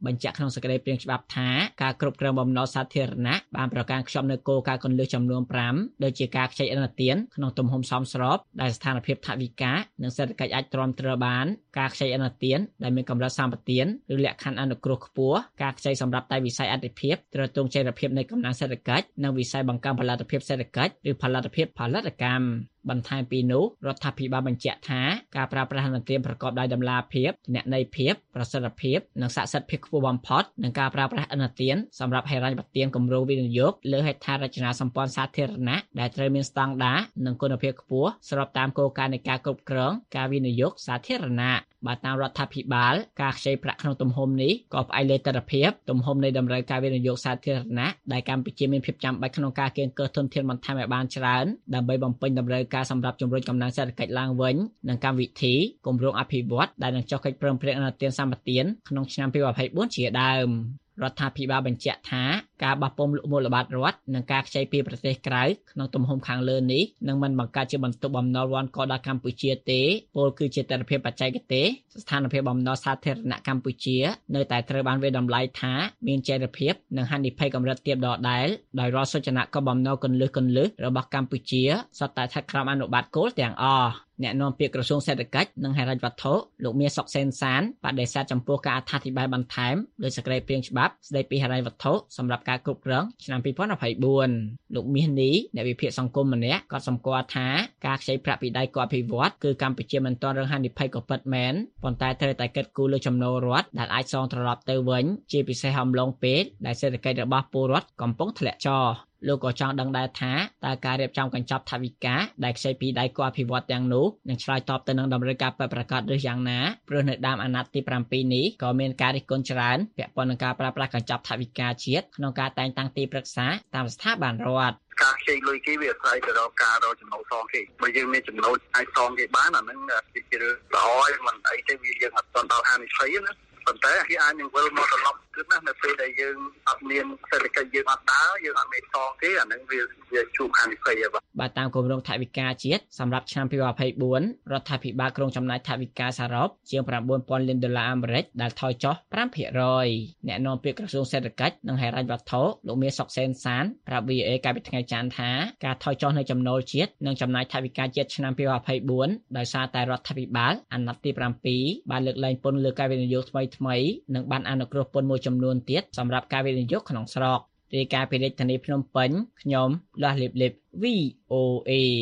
បញ្ជាក់ក្នុងសេចក្តីព្រាងច្បាប់ថាការគ្រប់គ្រងបំណុលសាធារណៈបានប្រកាន់ខ្ជាប់នូវគោលការណ៍គន្លឹះចំនួនប្រាំដូចជាការខ្ចីឥណទានក្នុងទំហំសមស្របដែលស្ថានភាពថវិកានិងសេដ្ឋកិច្ចអាចទ្រាំទ្របានការខ្ចីឥណទានដែលមានកម្រិតសម្បទានឬលក្ខខណ្ឌអនុគ្រោះខ្ពស់ការខ្ចីសម្រាប់តែវិស័យអតិភិបទ្រទ្រង់ចីរភាពនៃកំណើនសេដ្ឋកិច្ចនិងវិស័យបង្កើនផលិតភាពសេដ្ឋកិច្ចឬផលិតភាពផលិតកម្មបន្ថែមពីនោះរដ្ឋាភិបាលបញ្ជាក់ថាការប្រើប្រាស់ឥណទានប្រកបដោយតម្លាភាពទិន្នន័យភាពប្រសិទ្ធភាពនិងស័ក្តិសិទ្ធិភាពខ្ពស់បំផុតនិងការប្រើប្រាស់ឥណទានសម្រាប់ហិរញ្ញប្បទានគម្រោងវិនិយោគលើហេដ្ឋារចនាសម្ព័ន្ធសាធារណៈដែលត្រូវមានស្តង់ដារនិងគុណភាពខ្ពស់ស្របតាមគោលការណ៍នៃការគ្រប់គ្រងការវិនិយោគសាធារណៈបើតាមរដ្ឋាភិបាលការខ្ចីប្រាក់ក្នុងទំហំនេះក៏ផ្អែកលើទិដ្ឋភាពទំហំនៃតម្រូវការវិនិយោគសាធារណៈដែលកម្ពុជាមានភាពចាំបាច់ក្នុងការកៀងគរធនធានបន្ថែមឲ្យបានច្រើនដើម្បីបំពេញតម្រូវការសម្រាប់ជំរុញកំណើនសេដ្ឋកិច្ចឡើងវិញនិងកម្មវិធីគម្រោងអភិវឌ្ឍន៍ដែលនឹងចុះកិច្ចព្រមព្រៀងឥណទានសម្បទានក្នុងឆ្នាំពីរពាន់ยี่สิบสี่ជាដើមរដ្ឋាភិបាលបញ្ជាក់ថាការបោះពុម្ពមូលបត្ររដ្ឋនិងការខ្ចីពីប្រទេសក្រៅក្នុងទំហំខាងលើនេះនឹងមិនបង្កើតជាបន្ទុកបំណុលវ៉ាន់កដល់កម្ពុជាទេពលគឺជាទិដ្ឋភាពបច្ចេកទេសស្ថានភាពបំណុលសាធារណៈកម្ពុជានៅតែត្រូវបានវាតម្លៃថាមានចីរភាពនិងហានិភ័យកម្រិតទាបដដែលដោយរាល់សុចនាករបំណុលគន្លឹះគន្លឹះរបស់កម្ពុជាសុទ្ធតែស្ថិតក្រោមអនុបត្តិគោលទាំងអស់អ្នកនាំពាក្យក្រសួងសេដ្ឋកិច្ចនិងហិរញ្ញវត្ថុលោកមាសសុកសេនសានបដិសេធចំពោះការអត្ថាធិប្បាយបន្ថែមលើសេចក្តីព្រាងច្បាប់ស្តីពីហិរញ្ញវត្ថុសម្រាប់ការគ្រប់គ្រងឆ្នាំពីរពាន់ยี่สิบสี่លោកមាសនេះអ្នកវិភាគសង្គមម្នាក់ក៏សម្គាល់ថាការខ្ចីប្រាក់ពីដៃគូអភិវឌ្ឍន៍គឺកម្ពុជាមិនទាន់រងហានិភ័យក៏ពិតមែនប៉ុន្តែត្រូវតែគិតគូរលើចំណូលរដ្ឋដែលអាចសងត្រឡប់ទៅវិញជាពិសេសអំឡុងពេលដែលសេដ្ឋកិច្ចរបស់ពលរដ្ឋកំពុងធ្លាក់ចុះលោកក៏ចង់ដឹងដែរថាតើការរៀបចំកញ្ចប់ថវិកាដែលខ្ចីពីដៃគូអភិវឌ្ឍន៍ទាំងនោះនឹងឆ្លើយតបទៅនឹងតម្រូវការពិតប្រាកដឬយ៉ាងណាព្រោះនៅដើមអាណត្តិទីប្រាំពីរនេះក៏មានការរិះគន់ច្រើនពាក់ព័ន្ធនឹងការប្រើប្រាស់កញ្ចប់ថវិកាជាតិក្នុងការតែងតាំងទីប្រឹក្សាតាមស្ថាប័នរដ្ឋការខ្ចីលុយគេវាអាស្រ័យទៅដល់ការរកចំណូលសងគេបើយើងមានចំណូលអាចសងគេបានអាហ្នឹងជារឿងល្អហើយមិនអីទេវាយើងអត់ទាន់ដល់ហានិភ័យណាប៉ុន្តែគេអាចនឹងវិលមកត្រឡប់គឺណានៅពេលដែលយើងអត់មានសេដ្ឋកិច្ចយើងអត់ដើរយើងអត់មានសងទេអានឹងវាវាជួបហានិភ័យបាទបាទតាមគម្រោងថវិកាជាតិសម្រាប់ឆ្នាំពីរពាន់ยี่สิบสี่រដ្ឋាភិបាលក្រុងចំណាយថវិកាសរុបជាង៩ពាន់លានដុល្លារអាមេរិកដែលថយចុះប្រាំភាគរយអ្នកនាំពាក្យក្រសួងសេដ្ឋកិច្ចនិងហិរញ្ញវត្ថុលោកមាសសុកសេនសានប្រាប់ វី អូ អេ កាលពីថ្ងៃច័ន្ទថាការថយចុះនៃចំណូលជាតិនិងចំណាយថវិកាជាតិឆ្នាំពីរពាន់ยี่สิบสี่ដោយសារតែរដ្ឋាភិបាលអាណត្តិទីប្រាំពីរបានលើកលែងពន្ធលើការវិនិយោគថ្មីថ្មីនិងបានអនុគ្រោះពន្ធមួយចំនួនទៀតសម្រាប់ការវិនិយោគក្នុងស្រុករាយការណ៍ពីរាជធានីភ្នំពេញខ្ញុំលាស់លីបលីប វី អូ អេ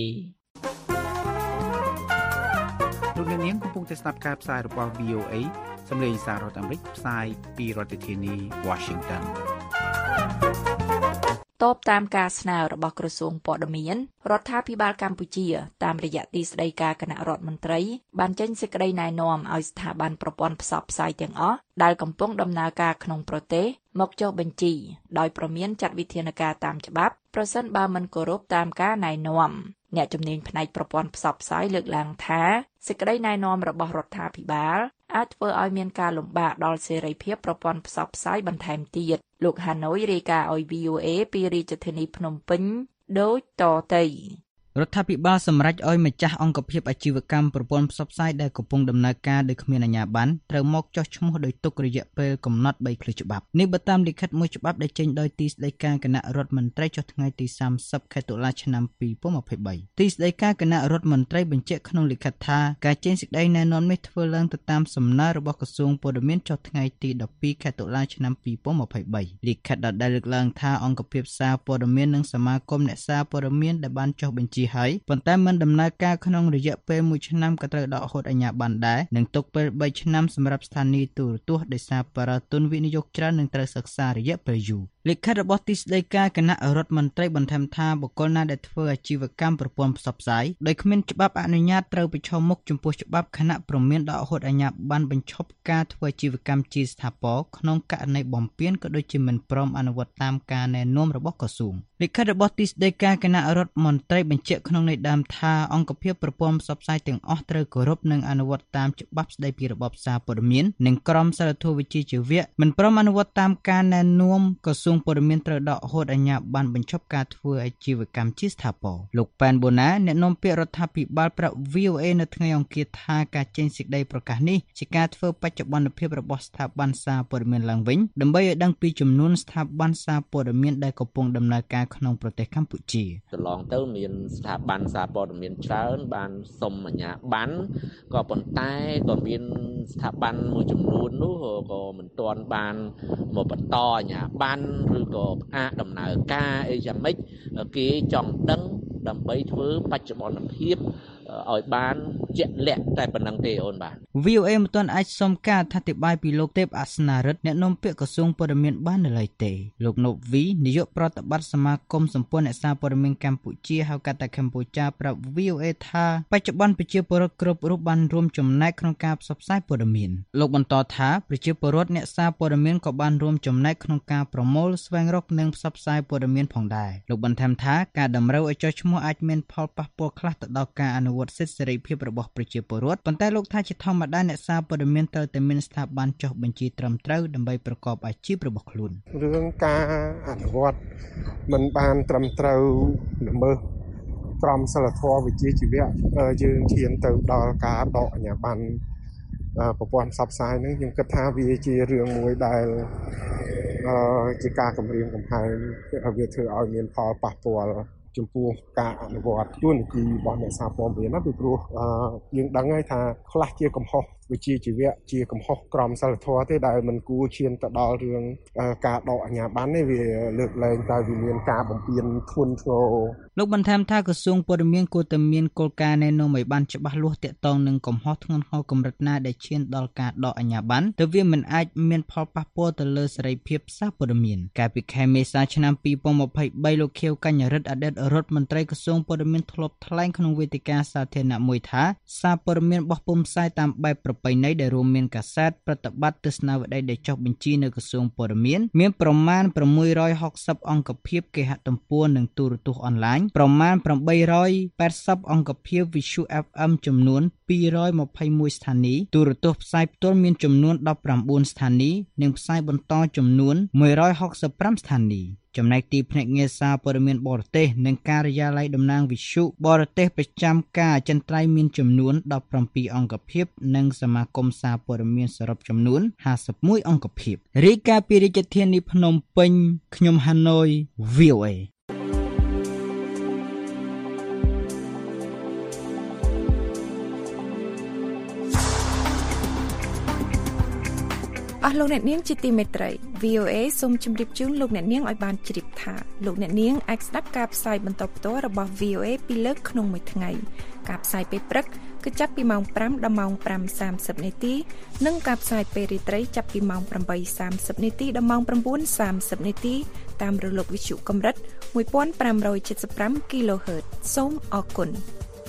លោកអ្នកនាងកំពុងតែស្ដាប់ការផ្សាយរបស់ វី អូ អេ សម្លេងសាររដ្ឋអាមេរិកផ្សាយពីរដ្ឋធានី Washington តបតាមការស្នើរបស់ក្រសួងព័ត៌មានរដ្ឋាភិបាលកម្ពុជាតាមរយៈទីស្តីការគណៈរដ្ឋមន្ត្រីបានចេញសេចក្តីណែនាំឲ្យស្ថាប័នប្រព័ន្ធផ្សព្វផ្សាយទាំងអស់ដែលកំពុងដំណើរការក្នុងប្រទេសមកចុះបញ្ជីដោយប្រមានចាត់វិធានការតាមច្បាប់ប្រសិនបើមិនគោរពតាមការណែនាំអ្នកជំនាញផ្នែកប្រព័ន្ធផ្សព្វផ្សាយលើកឡើងថាសេចក្តីណែនាំរបស់រដ្ឋាភិបាលអាចធ្វើឲ្យមានការលំបាកដល់សេរីភាពប្រព័ន្ធផ្សព្វផ្សាយបន្ថែមទៀតលោកហាណូយរាយការណ៍ឲ្យ វី អូ អេ ពីរាជធានីភ្នំពេញដូចតទៅរដ្ឋាភិបាលសម្រេចឲ្យម្ចាស់អង្គភាពអាជីវកម្មប្រព័ន្ធផ្សព្វផ្សាយដែលកំពុងដំណើរការដោយគ្មានអាជ្ញាប័ណ្ណត្រូវមកចុះឈ្មោះដោយទុករយៈពេលកំណត់បីឃ្លាច្បាប់នេះបើតាមលិខិតមួយច្បាប់ដែលចេញដោយទីស្តីការគណៈរដ្ឋមន្ត្រីចុះថ្ងៃទីសាមសិបខែតុលាឆ្នាំពីរពាន់ยี่สิบสามទីស្តីការគណៈរដ្ឋមន្ត្រីបញ្ជាក់ក្នុងលិខិតថាការចេញសេចក្តីណែនាំនេះធ្វើឡើងទៅតាមសំណើរបស់ក្រសួងព័ត៌មានចុះថ្ងៃទីដប់ពីរខែតុលាឆ្នាំពីរពាន់ยี่สิบสามលិខិតដដែលលើកឡើងថាអង្គភាពសារព័ត៌មាននិងសមាគមអ្នកសារព័ត៌មានដែលបានចុះបញ្ជីហើយប៉ុន្តែមិនដំណើរការក្នុងរយៈពេលមួយឆ្នាំក៏ត្រូវដកហូតអាជ្ញាប័ណ្ណដែរនិងទុកពេលបីឆ្នាំសម្រាប់ស្ថានីយទូរទស្សន៍ដោយសារបារទុនវិនិយោគច្រើននឹងត្រូវសិក្សារយៈពេលយូរលិខិតរបស់ទីស្តីការគណៈរដ្ឋមន្ត្រីបន្ថែមថាបុគ្គលណាដែលធ្វើអាជីវកម្មប្រព័ន្ធផ្សព្វផ្សាយដោយគ្មានច្បាប់អនុញ្ញាតត្រូវប្រឈមមុខចំពោះច្បាប់គណៈព្រមានដកហូតអាជ្ញាប័ណ្ណបញ្ឈប់ការធ្វើអាជីវកម្មជាស្ថាពរក្នុងករណីបំពានក៏ដូចជាមិនព្រមអនុវត្តតាមការណែនាំរបស់ក្រសួងលិខិតរបស់ទីស្តីការគណៈរដ្ឋមន្ត្រីបញ្ជាក់ក្នុងន័យដើមថាអង្គភាពប្រព័ន្ធផ្សព្វផ្សាយទាំងអស់ត្រូវគោរពនិងអនុវត្តតាមច្បាប់ស្តីពីរបបសារព័ត៌មាននិងក្រមសីលធម៌វិជ្ជាជីវៈមិនព្រមអនុវត្តតាមការណែនាំក្រសួងួងព័ត៌មានត្រូវដកហូតអាជ្ញាប័ណ្ណបញ្ឈប់ការធ្វើអាជីវកម្មជាស្ថាពរលោកប៉ែនបូណាអ្នកនាំពាក្យរដ្ឋាភិបាលប្រាប់ វី អូ เอ នៅថ្ងៃអង្គារថាការចេញសេចក្តីប្រកាសនេះជាការធ្វើបច្ចុប្បន្នភាពរបស់ស្ថាប័នសារព័ត៌មានឡើងវិញដើម្បីឲ្យដឹងពីចំនួនស្ថាប័នសារព័ត៌មានដែលកំពុងដំណើរការក្នុងប្រទេសកម្ពុជាកន្លងទៅមានស្ថាប័នសារព័ត៌មានច្រើនបានសុំអាជ្ញាប័ណ្ណក៏ប៉ុន្តែក៏មានស្ថាប័នមួយចំនួននោះក៏មិនទាន់បានមកបន្តអាជ្ញាប័ណ្ណឬក៏ផ្អាកដំណើរការអីយ៉ាងម៉េចគេចង់ដឹងដើម្បីធ្វើបច្ចុប្បន្នភាពឲ្យបានជាក់លាក់តែប៉ុណ្្នឹងទេអូនបាទវី អូ เอ មិនទាន់អាចសុំការអធិប្បាយពីលោកទេពអសនារិទ្ធអ្នកនាំពាក្យក្រសួងព័ត៌មានបាននៅឡើយទេលោកណូវីនាយកប្រតិបត្តិសមាគមសម្ព័ន្ធអ្នកសារព័ត៌មានកម្ពុជាហៅកាត់ថាកម្ពុជាប្រាប់ វី អូ เอ ថាបច្ចុប្បន្នប្រជាពលរដ្ឋគ្រប់រូបបានរួមចំណែកក្នុងការផ្សព្វផ្សាយព័ត៌មានលោកបន្តថាប្រជាពលរដ្ឋអ្នកសារព័ត៌មានក៏បានរួមចំណែកក្នុងការប្រមូលស្វែងរកនិងផ្សព្វផ្សាយព័ត៌មានផងដែរលោកបន្ថែមថាការតម្រូវឲ្យចុះឈ្មោះអាចមានផលប៉ះពាល់ខ្លះទៅដល់ការអនុវត្តសិទ្ធិសេរីភាពរបស់ប្រជាពលរដ្ឋប៉ុន្តែលោកថាជាធម្មតាអ្នកសារព័ត៌មានត្រូវតែមានស្ថាប័នចុះបញ្ជីត្រឹមត្រូវដើម្បីប្រកបអាជីពរបស់ខ្លួនរឿងការអនុវត្តមិនបានត្រឹមត្រូវល្មើសក្រមសីលធម៌វិជ្ជាជីវៈយើងឈានទៅដល់ការដកអាជ្ញាប័ណ្ណប្រព័ន្ធផ្សព្វផ្សាយហ្នឹងខ្ញុំគិតថាវាជារឿងមួយដែលជាការគម្រាមកំហែងវាធ្វើឲ្យមានផលប៉ះពាល់ចំពោះការអនុវត្តទូនីតិរបស់អ្នកសារព័ត៌មានណាពីព្រោះយើងដឹងហើយថាខ្លះជាកំហុសវិជ្ជាជីវៈជាកំហុសក្រមសីលធម៌ទេដែលមិនគួរឈានទៅដល់រឿងការដកអាជ្ញាប័ណ្ណនេះវាលើកលែងតែវាមានការបំពានធ្ងន់ធ្ងរលោកបន្ថែមថាក្រសួងព័ត៌មានគួរតែមានគោលការណ៍ណែនាំឲ្យបានច្បាស់លាស់ទាក់ទងនឹងកំហុសធ្ងន់ធ្ងរកម្រិតណាដែលឈានដល់ការដកអាជ្ញាប័ណ្ណទើបវាមិនអាចមានផលប៉ះពាល់ទៅលើសេរីភាពសារព័ត៌មានកាលពីខែមេសាឆ្នាំពីរពាន់ម្ភៃបីលោកខៀវកញ្ញរិទ្ធអតីតរដ្ឋមន្ត្រីក្រសួងព័ត៌មានធ្លាប់ថ្លែងក្នុងវេទិកាសាធារណៈមួយថាសារព័ត៌មានបោះពុម្ពផ្សាយតាមបែបប្រពៃណីដែលរួមមានកាសែតប្រតិបត្តិទស្សនាវដ្តីដែលចុះបញ្ជីនៅក្រសួងព័ត៌មានមានប្រមាណប្រាំមួយរយហកសិបអង្គភាពគេហទំព័រនិងទូរទស្សន៍អនឡាញប្រមាណប្រាំបីរយប៉ែតសិបអង្គភាពវិទ្យុ អេฟ អឹម ចំនួនពីររយម្ភៃមួយស្ថានីយ៍ទូរទស្សន៍ផ្សាយផ្ទាល់មានចំនួនដប់ប្រាំបួនស្ថានីយ៍និងផ្សាយបន្តចំនួនមួយរយហកសិបប្រាំស្ថានីយ៍ចំណែកទីភ្នាក់ងារសារព័ត៌មានបរទេសនិងការិយាល័យតំណាងវិទ្យុបរទេសប្រចាំការអចិន្ត្រៃយ៍មានចំនួនដប់ប្រាំពីរអង្គភាពនិងសមាគមសារព័ត៌មានសរុបចំនួនហាសិបមួយអង្គភាពរាយការណ៍ពីរាជធានីភ្នំពេញខ្ញុំហាណូយ វី អូ เอអស់លោកអ្នកនាងជាទីមេត្រី វី អូ เอ សូមជម្រាបជូនលោកអ្នកនាងឲ្យបានជ្រាបថាលោកអ្នកនាងអាចស្ដាប់ការផ្សាយបន្តផ្ទាល់របស់ វី អូ เอ ពីរលើកក្នុងមួយថ្ងៃការផ្សាយពេលព្រឹកគឺចាប់ពីម៉ោងប្រាំដល់ម៉ោងប្រាំសាមសិបនាទីនិងការផ្សាយពេលរាត្រីចាប់ពីម៉ោងប្រាំបីសាមសិបនាទីដល់ម៉ោងប្រាំបួនសាមសិបនាទីតាមរលកវិទ្យុកម្រិតមួយពាន់ប្រាំរយседមប្រាំ គីឡូហឺត សូមអរគុណ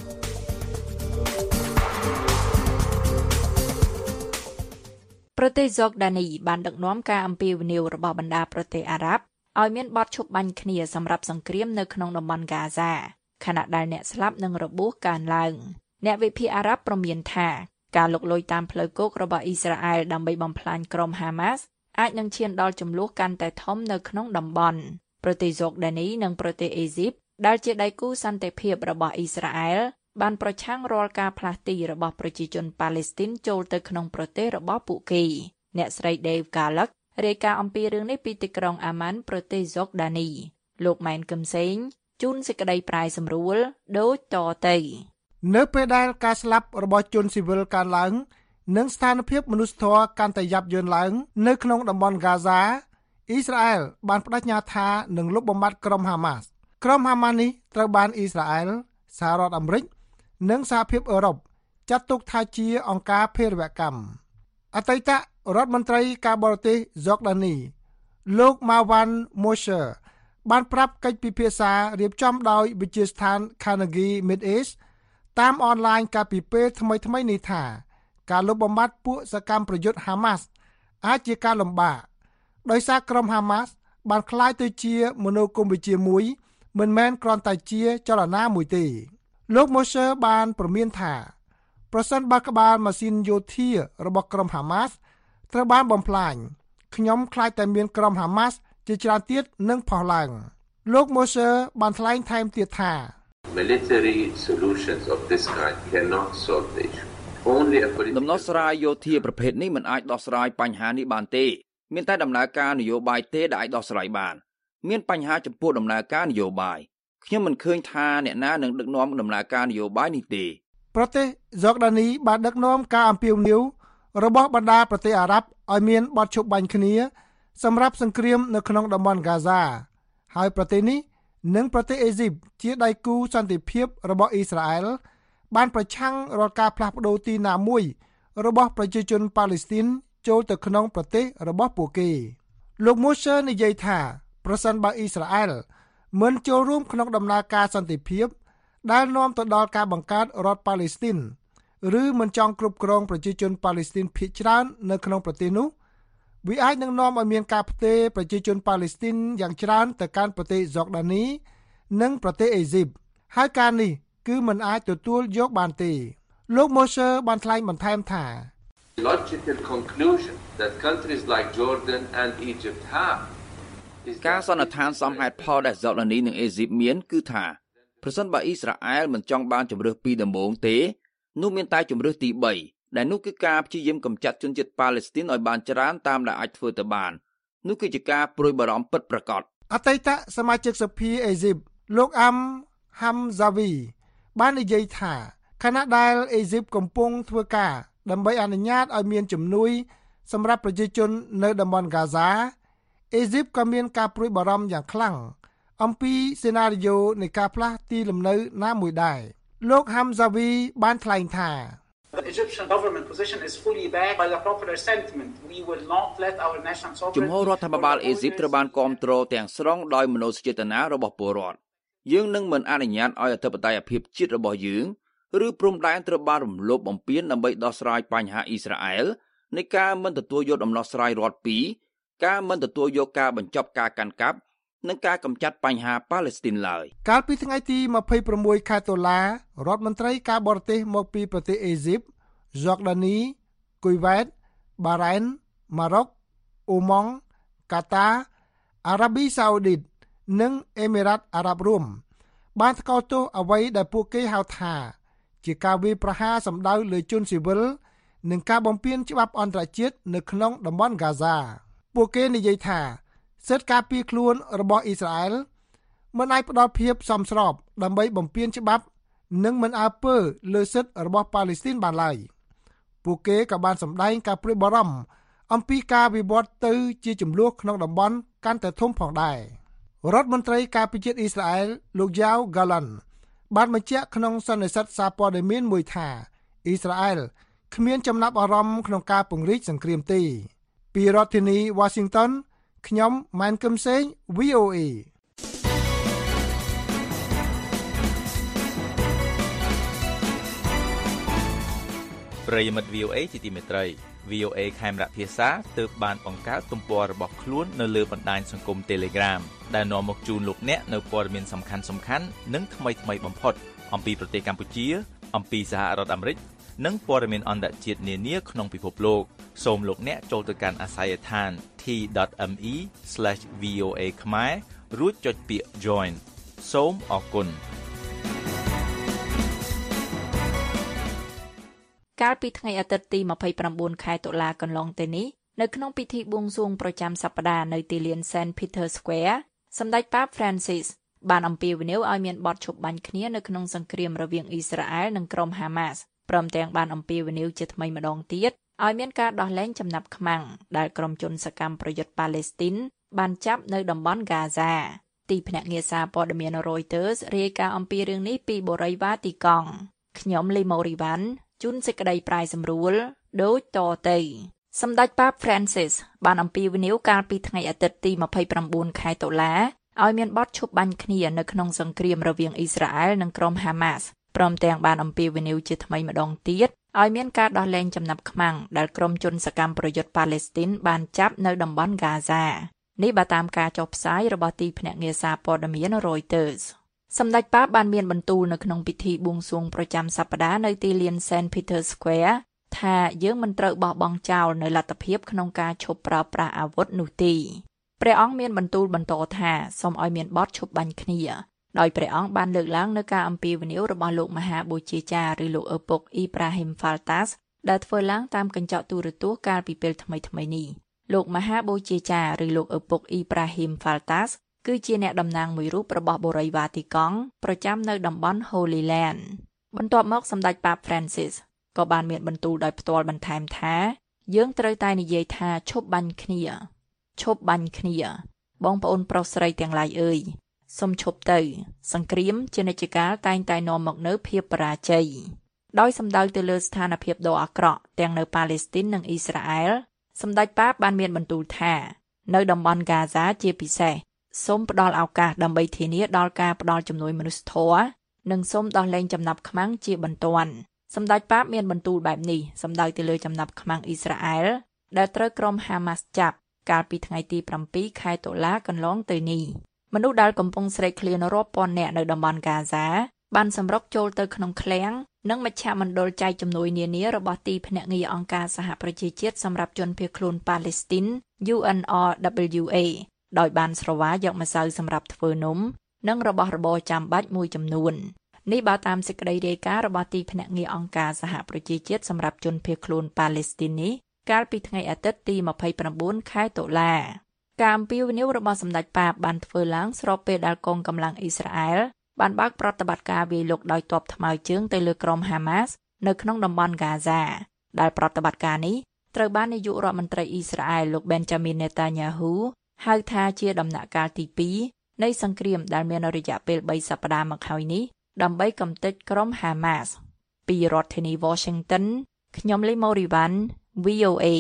ប្រទេសហ្សកដានីបានដឹកនាំការអំពាវនាវរបស់បណ្ដាប្រទេសអារ៉ាប់ឲ្យមានបទឈប់បាញ់គ្នាសម្រាប់សង្គ្រាមនៅក្នុងតំបន់ហ្គាហ្សាខណៈដែលអ្នកស្លាប់និងរបួសកើនឡើងអ្នកវិភាគអារ៉ាប់ព្រមានថាការលុកលុយតាមផ្លូវគោករបស់អ៊ីស្រាអែលដើម្បីបំផ្លាញក្រុមហាម៉ាស់អាចនឹងឈានដល់ជម្លោះកាន់តែធំនៅក្នុងតំបន់ប្រទេសហ្សកដានីនិងប្រទេសអេស៊ីបដែលជាដៃគូសន្តិភាពរបស់អ៊ីស្រាអែលបានប្រឆាំងរាល់ការផ្លាស់ទីរបស់ប្រជាជនប៉ាឡេស្ទីនចូលទៅក្នុងប្រទេសរបស់ពួកគេអ្នកស្រី Dave Garlick រាយការណ៍អំពីរឿងនេះពីទីក្រុងអាម៉ាន់ប្រទេសហ្សកដានីលោកម៉ែនកឹមសេងជូនសេចក្តីប្រាយសម្រួលដូចតទៅនៅពេលដែលការស្លាប់របស់ជនស៊ីវិលកើនឡើងនិងស្ថានភាពមនុស្សធម៌កាន់តែយ៉ាប់យ៉ឺនឡើងនៅក្នុងតំបន់ហ្គាហ្សាអ៊ីស្រាអែលបានប្តេជ្ញាថានឹងលុបបំបាត់ក្រុមហាម៉ាស់ក្រុមហាម៉ាស់នេះត្រូវបានអ៊ីស្រាអែលសហរដ្ឋអាមេរិកនិងសហភាពអឺរ៉ុបចាត់ទុកថាជាអង្គការភេរវកម្មអតីតរដ្ឋមន្ត្រីការបរទេសហ្សកដានីលោក Marwan Mosher បានប្រាប់កិច្ចពិភាក្សារៀបចំដោយវិទ្យាស្ថាន Carnegie Mideast តាមអនឡាញកាលពីពេលថ្មីៗនេះថាការលុបបំបាត់ពួកសកម្មប្រយុទ្ធ Hamas អាចជាការលំបាកដោយសារក្រុម Hamas បានក្លាយទៅជាមនោគមវិជ្ជាមួយមិនមែនគ្រាន់តែជាចលនាមួយទេលោក Mosher បានព្រមានថាប្រសិនបើក្បាលម៉ាស៊ីនយោធារបស់ក្រុម Hamas ត្រូវបានបំផ្លាញខ្ញុំខ្លាចតែមានក្រុម Hamas ជាជាច្រើនទៀតនឹងផុសឡើងលោក Moser បានថ្លែងថែមទៀតថា Military solutions of this kind cannot solve the issue. Only a political ដំណោះស្រាយយោធាប្រភេទនេះមិនអាចដោះស្រាយបញ្ហានេះបានទេមានតែដំណើរការនយោបាយទេដែលអាចដោះស្រាយបានមានបញ្ហាចំពោះដំណើរការនយោបាយខ្ញុំមិនឃើញថាអ្នកណានឹងដឹកនាំដំណើរការនយោបាយនេះទេប្រទេសហ្សូដានីបានដឹកនាំការអំពាវនាវរបស់បណ្ដាប្រទេសអារ៉ាប់ឲ្យមានបទឈប់បាញ់គ្នាសម្រាប់សង្គ្រាមនៅក្នុងតំបន់ហ្គាហ្សាហើយប្រទេសនេះនិងប្រទេសអេស៊ីបជាដៃគូសន្តិភាពរបស់អ៊ីស្រាអែលបានប្រឆាំងរាល់ការផ្លាស់ប្ដូរទីណាមួយរបស់ប្រជាជនប៉ាឡេស្ទីនចូលទៅក្នុងប្រទេសរបស់ពួកគេលោក Moser និយាយថាប្រសិនបើអ៊ីស្រាអែលមិនចូលរួមក្នុងដំណើរការសន្តិភាពដែលនាំទៅដល់ការបង្កើតរដ្ឋប៉ាឡេស្ទីនឬមិនចង់គ្រប់គ្រងប្រជាជនប៉ាឡេស្ទីនភាគច្រើននៅក្នុងប្រទេសនោះវាអាចនឹងនាំឲ្យមានការផ្ទេរប្រជាជនប៉ាឡេស្ទីនយ៉ាងច្រើនទៅកាន់ប្រទេសហ្សូដានីនិងប្រទេសអេស៊ីបហើយការនេះគឺមិនអាចទទួលយកបានទេលោក Moser បានថ្លែងបន្ថែមថា logical conclusion that countries like Jordan and Egypt have ការសន្និដ្ឋានសមហេតុផលដែលហ្សូដានីនិងអេស៊ីបមានគឺថាប្រសិនបើអ៊ីស្រាអែលមិនចង់បានជំរឿសពីដំបូងទេនោះមានតែជំរឿសទីបីដែលនោះគឺការព្យាយាមកម្ចាត់ជនជាតិប៉ាឡេស្ទីនឲ្យបានច្រើនតាមដែលអាចធ្វើទៅបាននោះគឺជាការព្រួយបារម្ភពិតប្រាកដអតីតសមាជិកសភាអេស៊ីបលោកអាំហាំហ្សាវីបាននិយាយថាខណៈដែលអេស៊ីបកំពុងធ្វើការដើម្បីអនុញ្ញាតឲ្យមានជំនួយសម្រាប់ប្រជាជននៅតំបន់ហ្គាហ្សាអេស៊ីបក៏មានការព្រួយបារម្ភយ៉ាងខ្លាំងអំពីសេណារីយ៉ូនៃការផ្លាស់ទីលំនៅណាមួយដែរលោកហាំហ្សាវីបានថ្លែងថា The Egyptian government position is fully backed by the popular sentiment. We will not let our national sovereignty ជំហររដ្ឋាភិបាលអេស៊ីបត្រូវបានគាំទ្រទាំងស្រុងដោយមនោសញ្ចេតនារបស់ពលរដ្ឋយើងនឹងមិនអនុញ្ញាតឲ្យអធិបតេយ្យភាពជាតិរបស់យើងឬព្រំដែនត្រូវបានរំលោភបំពានដើម្បីដោះស្រាយបញ្ហាអ៊ីស្រាអែលនៃការមិនទទួលយកដំណោះស្រាយរដ្ឋពីរការមិនទទួលយកការបញ្ចប់ការកាន់កាប់និងការកម្ចាត់បញ្ហាប៉ាឡេស្ទីនឡើយកាលពីថ្ងៃទីម្ភៃប្រាំមួយខែតុលារដ្ឋមន្ត្រីការបរទេសមកពីប្រទេសអេស៊ីបហ្សូដានី គុយវ៉ែត បារ៉ែន ម៉ារ៉ុក អូម៉ង់ កាតា អារ៉ាប៊ីសាអូឌីតនិងអេមីរ៉ាតអារ៉ាប់រួមបានថ្កោលទោសអ្វីដែលពួកគេហៅថាជាការវាយប្រហារសម្ដៅលើជនស៊ីវិលនិងការបំពានច្បាប់អន្តរជាតិនៅក្នុងតំបន់ហ្គាហ្សាពួកគេនិយាយថាសិទ្ធិការពារខ្លួនរបស់អ៊ីស្រាអែលមិនអាចផ្ដល់ភាពសមស្របដើម្បីបំពានច្បាប់និងមិនអើពើលើសិទ្ធិរបស់ប៉ាឡេស្ទីនបានឡើយពួកគេក៏បានសម្ដែងការព្រួយបារម្ភអំពីការវិវត្តទៅជាចំនួនក្នុងតំបន់កាន់តែធំផងដែររដ្ឋមន្ត្រីការពារជាតិអ៊ីស្រាអែលលោកយ៉ាវហ្គាឡាន់បានបញ្ជាក់ក្នុងសន្និសីទសារព័ត៌មានមួយថាអ៊ីស្រាអែលគ្មានចំណាប់អារម្មណ៍ក្នុងការពង្រីកសង្គ្រាមទេពីរដ្ឋធានី Washington ខ្ញុំម៉ែនកឹមសេង វី អូ អេប្រិយមិត្ត វី អូ អេ ជាទីមេត្រី វី អូ អេ ខេមរៈភាសាទើបបានបង្កើតទំព័ររបស់ខ្លួននៅលើបណ្ដាញសង្គម Telegram ដែលនាំមកជូនលោកអ្នកនៅព័ត៌មានសំខាន់ៗនិងថ្មីៗបំផុតអំពីប្រទេសកម្ពុជាអំពីសហរដ្ឋអាមេរិកនិងព័ត៌មានអន្តរជាតិនានាក្នុងពិភពលោកសូមលោកអ្នកចូលទៅកាន់អាស័យដ្ឋាន t dot m e slash v o a ខ្មែររួចចុចពាក្យ Join សូមអរគុណកាលពីថ្ងៃអាទិត្យទីម្ភៃប្រាំបួនខែតុលាកន្លងទៅនេះនៅក្នុងពិធីបួងសួងប្រចាំសប្តាហ៍នៅទីលាន Saint Peter Square សម្ដេចប៉ាប Francis បានអំពាវនាវឲ្យមានបទឈប់បាញ់គ្នានៅក្នុងសង្គ្រាមរវាងអ៊ីស្រាអែលនិងក្រុម Hamas ព្រមទាំងបានអំពាវនាវជាថ្មីម្ដងទៀតឲ្យមានការដោះលែងចំណាប់ខ្មាំងដែលក្រុមជនសកម្មប្រយុទ្ធប៉ាឡេស្ទីនបានចាប់នៅតំបន់ហ្គាហ្សាទីភ្នាក់ងារសារព័ត៌មាន Reuters រាយការណ៍អំពីរឿងនេះពីបូរីវ៉ាទីកង់ខ្ញុំលីម៉ូរីវ៉ាន់ជួនសេចក្តីប្រាយសម្រួលដូចតទៅសម្ដេចប៉ាប Francis បានអំពាវនាវកាលពីថ្ងៃអាទិត្យទីម្ភៃប្រាំបួនខែតុលាឲ្យមានបទឈប់បាញ់គ្នានៅក្នុងសង្គ្រាមរវាងអ៊ីស្រាអែលនិងក្រុម Hamas ព្រមទាំងបានអំពាវនាវជាថ្មីម្ដងទៀតឲ្យមានការដោះលែងចំណាប់ខ្មាំងដែលក្រុមជនសកម្មប្រយុទ្ធប៉ាឡេស្ទីនបានចាប់នៅតំបន់ហ្គាហ្សានេះបើតាមការចុះផ្សាយរបស់ទីភ្នាក់ងារសារព័ត៌មាន Reuters សម្ដេចប៉ាបបានមានបន្ទូលនៅក្នុងពិធីបួងសួងប្រចាំសប្តាហ៍នៅទីលាន Saint Peter Square ថាយើងមិនត្រូវបោះបង់ចោលនៅលទ្ធភាពក្នុងការឈប់ប្រើប្រាស់អាវុធនោះទេព្រះអង្គមានបន្ទូលបន្តថាសូមឲ្យមានបទឈប់បាញ់គ្នាដោយព្រះអង្គបានលើកឡើងនៅការអំពាវនាវរបស់លោកមហាបូជាចារ្យឬលោកឪពុកអ៊ីប្រាហ៊ីម Faltas ដែលធ្វើឡើងតាមកញ្ចក់ទូរទស្សន៍កាលពីពេលថ្មីៗនេះលោកមហាបូជាចារ្យឬលោកឪពុកអ៊ីប្រាហ៊ីម Faltas គឺជាអ្នកតំណាងមួយរូបរបស់បូរីវ៉ាទីកង់ប្រចាំនៅតំបន់ Holy Land បន្ទាប់មកសម្ដេចប៉ាប Francis ក៏បានមានបន្ទូលដោយផ្ទាល់បន្ថែមថាយើងត្រូវតែនិយាយថាឈប់បាញ់គ្នាឈប់បាញ់គ្នាបងប្អូនប្រុសស្រីទាំងឡាយអើយសូមឈប់ទៅសង្គ្រាមជានិច្ចកាលតែងតែនាំមកនូវភាពបរាជ័យដោយសំដៅទៅលើស្ថានភាពដ៏អាក្រក់ទាំងនៅប៉ាឡេស្ទីននិងអ៊ីស្រាអែលសម្ដេចប៉ាបបានមានបន្ទូលថានៅតំបន់ហ្គាហ្សាជាពិសេសសូមផ្ដល់ឱកាសដើម្បីធានាដល់ការផ្ដល់ជំនួយមនុស្សធម៌និងសូមដោះលែងចំណាប់ខ្មាំងជាបន្ទាន់សម្ដេចប៉ាបមានបន្ទូលបែបនេះសំដៅទៅលើចំណាប់ខ្មាំងអ៊ីស្រាអែលដែលត្រូវក្រុមហាម៉ាស់ចាប់កាលពីថ្ងៃទី7ខែតុលាកន្លងទៅនេះមនុស្សដែលកំពុងស្រេកឃ្លានរាប់ពាន់នាក់នៅតំបន់ហ្គាហ្សាបានសម្រុកចូលទៅក្នុងឃ្លាំងនិងមជ្ឈមណ្ឌលចែកជំនួយនានារបស់ទីភ្នាក់ងារអង្គការសហប្រជាជាតិសម្រាប់ជនភៀសខ្លួនប៉ាឡេស្ទីន U N R W A ដោយបានស្រវាយកម្សៅសម្រាប់ធ្វើនំនិងរបស់របរចាំបាច់មួយចំនួននេះបើតាមសេចក្តីរាយការណ៍របស់ទីភ្នាក់ងារអង្គការសហប្រជាជាតិសម្រាប់ជនភៀសខ្លួនប៉ាឡេស្ទីននេះកាលពីថ្ងៃអាទិត្យទី29ខែតុលាការអំពាវនាវរបស់សម្ដេចប៉ាបបានធ្វើឡើងស្របពេលដែលកងកម្លាំងអ៊ីស្រាអែលបានបើកប្រតិបត្តិការវាយលុកដោយទ័ពថ្មើរជើងទៅលើក្រុមហាម៉ាស់នៅក្នុងតំបន់ហ្គាហ្សាដែលប្រតិបត្តិការនេះត្រូវបាននាយករដ្ឋមន្ត្រីអ៊ីស្រាអែលលោក Benjamin Netanyahu ហៅថាជាដំណាក់កាលទីពីរនៃសង្គ្រាមដែលមានរយៈពេល3សប្តាហ៍មកហើយនេះដើម្បីកំទេចក្រុមហាម៉ាស់ពីរដ្ឋធានី Washington ខ្ញុំលីម៉ូរីវ៉ាន់ V O A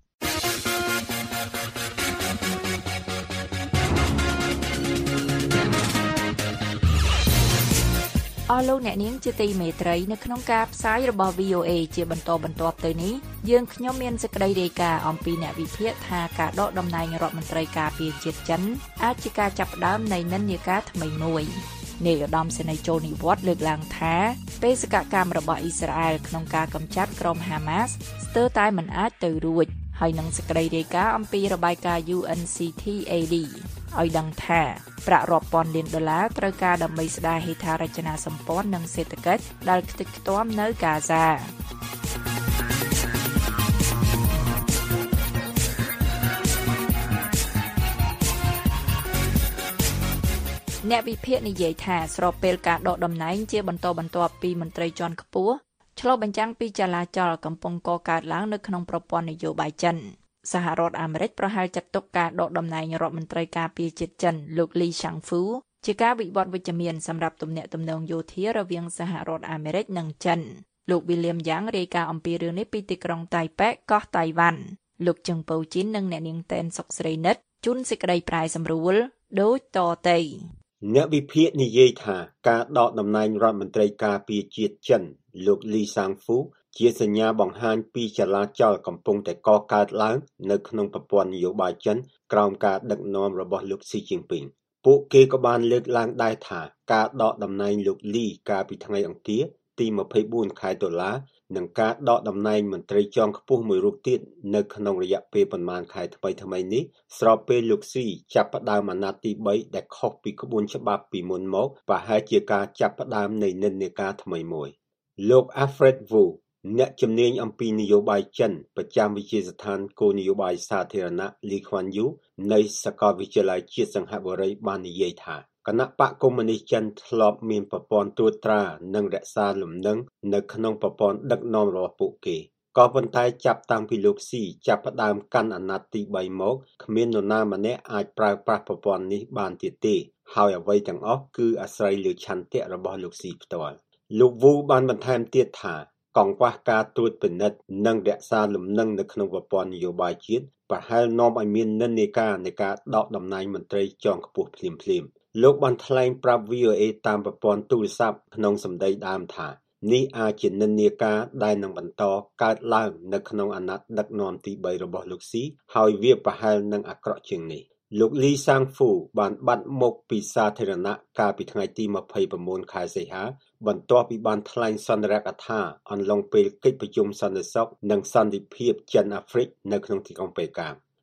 អស់លោកអ្នកនាងជាទីមេត្រីនៅក្នុងការផ្សាយរបស់ V O A ជាបន្តបន្ទាប់ទៅនេះយើងខ្ញុំមានសេចក្តីរាយការណ៍អំពីអ្នកវិភាគថាការដកតំណែងរដ្ឋមន្ត្រីការពារជាតិចិនអាចជាការចាប់ផ្ដើមនៃនិន្នាការថ្មីមួយនាយឧត្តមសេនីយ៍ចូលនិវត្តន៍លើកឡើងថាបេសកកម្មរបស់អ៊ីស្រាអែលក្នុងការកម្ចាត់ក្រុមហាម៉ាស់ស្ទើរតែមិនអាចទៅរួចហើយនឹងសេចក្តីរាយការណ៍អំពីរបាយការណ៍ U N C T A D ឲ្យដឹងថាប្រាក់រាប់ពាន់លានដុល្លារត្រូវការដើម្បីស្ដារហេដ្ឋារចនាសម្ព័ន្ធនិងសេដ្ឋកិច្ចដែលខ្ទេចខ្ទាំនៅហ្គាហ្សាអ្នកវិភាគនិយាយថាស្របពេលការដកតំណែងជាបន្តបន្ទាប់ពីមន្ត្រីជាន់ខ្ពស់ឆ្លុះបញ្ចាំងពីចលាចលកំពុងកកើតឡើងនៅក្នុងប្រព័ន្ធនយោបាយចិនសហរដ្ឋអាមេរិកប្រហែលចាត់ទុកការដកតំណែងរដ្ឋមន្ត្រីការពារជាតិចិនលោកលីសាំងហ្វូជាការវិវត្តវិជ្ជមានសម្រាប់ទំនាក់ទំនងយោធារវាងសហរដ្ឋអាមេរិកនិងចិនលោក William Yang រាយការណ៍អំពីរឿងនេះពីទីក្រុងតៃប៉េកោះតៃវ៉ាន់លោកជឹងពៅជីននិងអ្នកនាងតែនសុកស្រីនិតជូនសេចក្តីប្រាយសម្រួលដូចតទៅអ្នកវិភាគនិយាយថាការដកតំណែងរដ្ឋមន្ត្រីការពារជាតិចិនលោកលីសាំងហ្វូជាសញ្ញាបង្ហាញពីចលាចលកំពុងតែកកើតឡើងនៅក្នុងប្រព័ន្ធនយោបាយចិនក្រោមការដឹកនាំរបស់លោកស៊ីជីនពីងពួកគេក៏បានលើកឡើងដែរថាការដកតំណែងលោកលីកាលពីថ្ងៃអង្គារទី24ខែតុលានិងការដកតំណែងមន្ត្រីជាន់ខ្ពស់មួយរូបទៀតនៅក្នុងរយៈពេលប្រមាណខែថ្មីៗនេះស្របពេលលោកស៊ីចាប់ផ្ដើមអាណត្តិទី3ដែលខុសពីក្បួនច្បាប់ពីមុនមកប្រហែលជាការចាប់ផ្ដើមនៃនិន្នាការថ្មីមួយលោក Alfred Wu អ្នកជំនាញអំពីនយោបាយចិនប្រចាំវិទ្យាស្ថានគោលនយោបាយសាធារណៈ Lee Kuan Yew នៃសាកលវិទ្យាល័យជាតិសង្ហបុរីបាននិយាយថាគណៈបកកុម្មុយនីសចិនធ្លាប់មានប្រព័ន្ធត្រួតត្រានិងរក្សាលំនឹងនៅក្នុងប្រព័ន្ធដឹកនាំរបស់ពួកគេក៏ប៉ុន្តែចាប់តាំងពីលោកស៊ីចាប់ផ្ដើមកាន់អាណត្តិទី3មកគ្មាននរណាម្នាក់អាចប្រើប្រាស់ប្រព័ន្ធនេះបានទៀតទេហើយអ្វីទាំងអស់គឺអាស្រ័យលើឆន្ទៈរបស់លោកស៊ីផ្ទាល់លោកវូបានបន្ថែមទៀតថាកង្វះការត្រួតពិនិត្យនិងរក្សាលំនឹងនៅក្នុងប្រព័ន្ធនយោបាយជាតិប្រហែលនាំឲ្យមាននិន្នាការនៃការដកតំណែងមន្ត្រីជាន់ខ្ពស់ភ្លាមៗលោកបានថ្លែងប្រាប់ V O A តាមប្រព័ន្ធទូរស័ព្ទក្នុងសម្ដីដើមថានេះអាចជានិន្នាការដែលនឹងបន្តកើតឡើងនៅក្នុងអាណត្តិដឹកនាំទី3របស់លោកស៊ីហើយវាប្រហែលនឹងអាក្រក់ជាងនេះលោកលីសាំងហ្វូបានបាត់មុខពីសាធារណៈកាលពីថ្ងៃទី29ខែសីហាបន្ទាប់ពីបានថ្លែងសន្ទរកថាអំឡុងពេលកិច្ចប្រជុំសន្តិសុខនិងសន្តិភាពចិនអាហ្វ្រិកនៅក្នុងទីក្រុងប៉េកាំ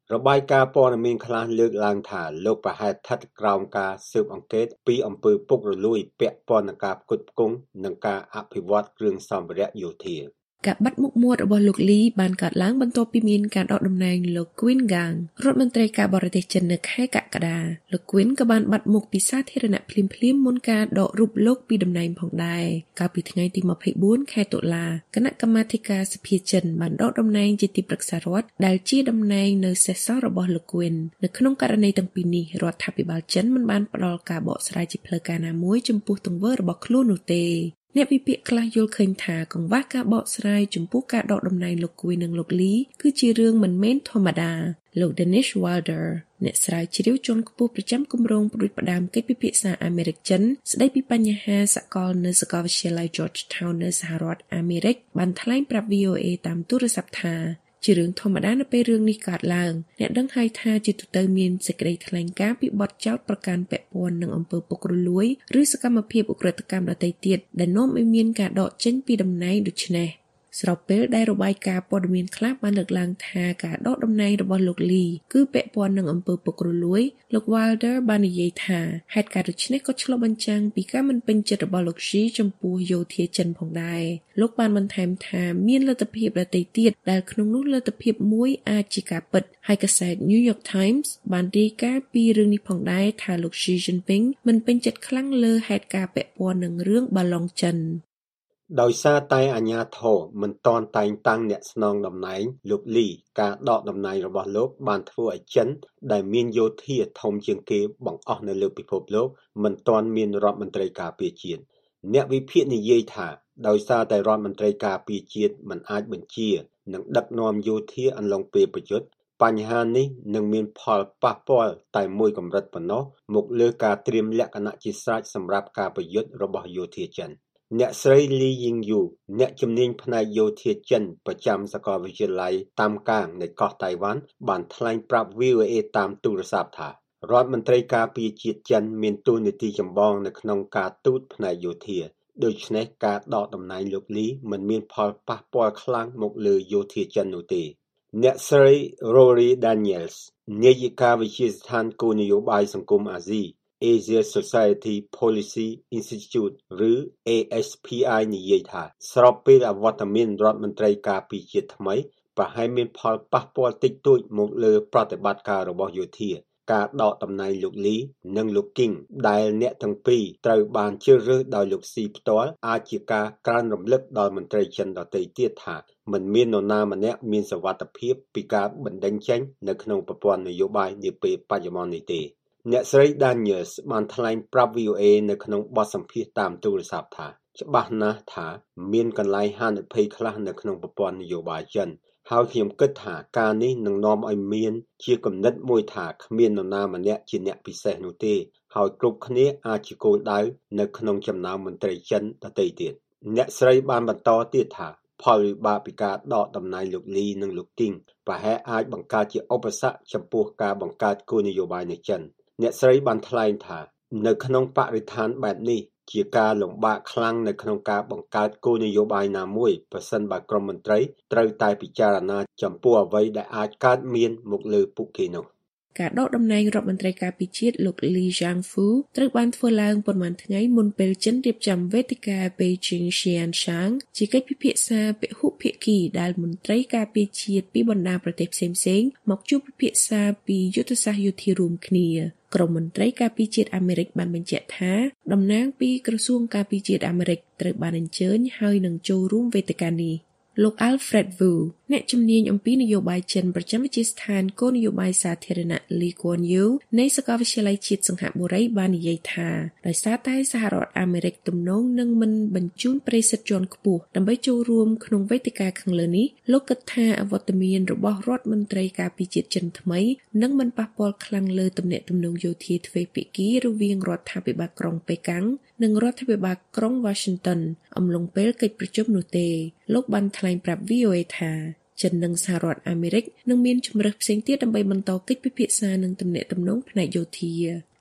របាយការណ៍ព័ត៌មានខ្លះលើកឡើងថាលោកប្រហែលស្ថិតក្រោមការស៊ើបអង្កេតពីអំពើពុករលួយពាក់ព័ន្ធនឹងការផ្គត់ផ្គង់និងការអភិវឌ្ឍគ្រឿងសម្ភារៈយោធាការបាត់មុខមាត់របស់លោកលីបានកើតឡើងបន្ទាប់ពីមានការដកតំណែងលោក Qin Gang រដ្ឋមន្ត្រីការបរទេសចិននៅខែកក្កដាលោក Qin ក៏បានបាត់មុខពីសាធារណៈភ្លាមៗមុនការដករូបលោកពីតំណែងផងដែរកាលពីថ្ងៃទីម្ភៃបួនខែតុលាគណៈកម្មាធិការសភាចិនបានដកតំណែងជាទីប្រឹក្សារដ្ឋដែលជាតំណែងនៅសេសសល់របស់លោក Qin នៅក្នុងករណីទាំងពីរនេះរដ្ឋាភិបាលចិនមិនបានផ្ដល់ការបកស្រាយជាផ្លូវការណាមួយចំពោះទង្វើរបស់ខ្លួននោះទេអ្នកវិភាគខ្លះយល់ឃើញថាកង្វះការបកស្រាយចំពោះការដកតំណែងលោកគួយនិងលោកលីគឺជារឿងមិនមែនធម្មតាលោក Dennis Wilder អ្នកស្រាវជ្រាវជាន់ខ្ពស់ប្រចាំគម្រោងផ្ដួចផ្ដើមកិច្ចពិភាក្សាអាមេរិកចិនស្ដីពីបញ្ហាសកលនៅសាកលវិទ្យាល័យ Georgetown នៅសហរដ្ឋអាមេរិកបានថ្លែងប្រាប់ V O A តាមទូរស័ព្ទថាជារឿងធម្មតានៅពេលរឿងនេះកើតឡើងអ្នកដឹងហើយថាជាទូទៅមានសេចក្តីថ្លែងការណ៍ពីបទចោទប្រកាន់ពាក់ព័ន្ធនឹងអំពើពុករលួយឬសកម្មភាពឧក្រិដ្ឋកម្មដទៃទៀតដែលនាំឲ្យមានការដកចេញពីតំណែងដូចនេះស្របពេលដែលរបាយការណ៍ព័ត៌មានខ្លះបានលើកឡើងថាការដកតំណែងរបស់លោកលីគឺពាក់ព័ន្ធនឹងអំពើពុករលួយលោក Wilder បាននិយាយថាហេតុការណ៍ដូចនេះក៏ឆ្លុះបញ្ចាំងពីការមិនពេញចិត្តរបស់លោក Xi ចំពោះយោធាចិនផងដែរលោកបានបន្ថែមថាមានលទ្ធភាពដទៃទៀតដែលក្នុងនោះលទ្ធភាពមួយអាចជាការពិតហើយកាសែត New York Times បានរាយការណ៍ពីរឿងនេះផងដែរថាលោក Xi Jinping មិនពេញចិត្តខ្លាំងលើហេតុការណ៍ពាក់ព័ន្ធនឹងរឿងបាឡុងចិនដោយសារតែអាជ្ញាធរមិនទាន់តែងតាំងអ្នកស្នងតំណែងលោកលីការដកតំណែងរបស់លោកបានធ្វើឲ្យចិនដែលមានយោធាធំជាងគេបង្អស់នៅលើពិភពលោកមិនទាន់មានរដ្ឋមន្ត្រីការពារជាតិអ្នកវិភាគនិយាយថាដោយសារតែរដ្ឋមន្ត្រីការពារជាតិមិនអាចបញ្ជានិងដឹកនាំយោធាអន្លងពេលប្រយុទ្ធបញ្ហានេះនឹងមានផលប៉ះពាល់តែមួយកម្រិតប៉ុណ្ណោះមកលើការត្រៀមលក្ខណៈជាស្រេចសម្រាប់ការប្រយុទ្ធរបស់យោធាចិនអ្នកស្រី Li Yingyu អ្នកជំនាញផ្នែកយោធាចិនប្រចាំសាកលវិទ្យាល័យតាមកាងនៃកោះតៃវ៉ាន់បានថ្លែងប្រាប់ V O A តាមទូរស័ព្ទថារដ្ឋមន្ត្រីការពារជាតិចិនមានតួនាទីចម្បងនៅក្នុងការទូតផ្នែកយោធាដូច្នេះការដកតំណែងលោកលីមិនមានផលប៉ះពាល់ខ្លាំងមកលើយោធាចិននោះទេអ្នកស្រី Rory Daniels នាយិកាវិទ្យាស្ថានគោលនយោបាយសង្គមអាស៊ីAsia Society Policy Institute ឬ A S P I និយាយថាស្របពេលអវត្តមានរដ្ឋមន្ត្រីការពារជាតិថ្មីប្រហែលមានផលប៉ះពាល់តិចតួចមកលើប្រតិបត្តិការរបស់យោធាការដកតំណែងលោកលីនិងលោកគីងដែលអ្នកទាំងពីរត្រូវបានជ្រើសរើសដោយលោកស៊ីផ្ទាល់អាចជាការក្រើនរំលឹកដល់មន្ត្រីចិនដទៃទៀតថាមិនមាននរណាម្នាក់មានសុវត្ថិភាពពីការបណ្តេញចេញនៅក្នុងប្រព័ន្ធនយោបាយនាពេលបច្ចុប្បន្ននេះទេអ្នកស្រី Daniels បានថ្លែងប្រាប់ V O A នៅក្នុងបទសម្ភាសន៍តាមទូរស័ព្ទថាច្បាស់ណាស់ថាមានកន្លែងហានិភ័យខ្លះនៅក្នុងប្រព័ន្ធនយោបាយចិនហើយខ្ញុំគិតថាការនេះនឹងនាំឲ្យមានជាគំនិតមួយថាគ្មាននរណាម្នាក់ជាអ្នកពិសេសនោះទេហើយគ្រប់គ្នាអាចជាគោលដៅនៅក្នុងចំណោមមន្ត្រីចិនដទៃទៀតអ្នកស្រីបានបន្តទៀតថាផលវិបាកពីការដកតំណែងលោកលីនិងលោកគីងប្រហែលអាចបង្កើតជាឧបសគ្គចំពោះការបង្កើតគោលនយោបាយនៅចិនអ្នកស្រីបានថ្លែងថានៅក្នុងបរិស្ថានបែបនេះជាការលំបាកខ្លាំងនៅក្នុងការបង្កើតគោលនយោបាយណាមួយប្រសិនបើក្រមមន្ត្រីត្រូវតែពិចារណាចំពោះអ្វីដែលអាចកើតមានមកលើពួកគេនោះការដកតំណែងរដ្ឋមន្ត្រីការពារជាតិលោក Li Zhangfu ត្រូវបានធ្វើឡើងប៉ុន្មានថ្ងៃមុនពេលចិនរៀបចំវេទិកា Beijing Xianshan ជាកិច្ចពិភាក្សាពហុភាគីដែលមន្ត្រីការពារជាតិពីបណ្ដាប្រទេសផ្សេងៗមកជួបពិភាក្សាពីយុទ្ធសាស្ត្រយោធារួមគ្នាក្រមមន្ត្រីការពារជាតិអាមេរិកបានបញ្ជាក់ថាតំណាងពីក្រសួងការពារជាតិអាមេរិកត្រូវបានអញ្ជើញហើយនឹងចូលរួមវេទិកានេះលោក Alfred Wu អ្នកជំនាញអំពីនយោបាយចិនប្រចាំវិទ្យាស្ថានគោលនយោបាយសាធារណៈ Lee Kuan Yew នៃសាកលវិទ្យាល័យជាតិសង្ហបុរីបាននិយាយថាដោយសារតែសហរដ្ឋអាមេរិកទំនងនឹងមិនបញ្ជូនប្រិយសិទ្ធិជាន់ខ្ពស់ដើម្បីចូលរួមក្នុងវេទិកាខាងលើនេះលោកគិតថាអវត្តមានរបស់រដ្ឋមន្ត្រីការពារជាតិចិនថ្មីនឹងមិនប៉ះពាល់ខ្លាំងលើទំនាក់ទំនងយោធាទ្វេភាគីរវាងរដ្ឋាភិបាលក្រុងប៉េកាំងនិងរដ្ឋាភិបាលក្រុង Washington អំឡុងពេលកិច្ចប្រជុំនោះទេលោកបានថ្លែងប្រាប់ V O A ថាចិននិងសហរដ្ឋអាមេរិកនឹងមានជំរើសផ្សេងទៀតដើម្បីបន្តកិច្ចពិភាក្សានិងទំនាក់ទំនងផ្នែកយោធា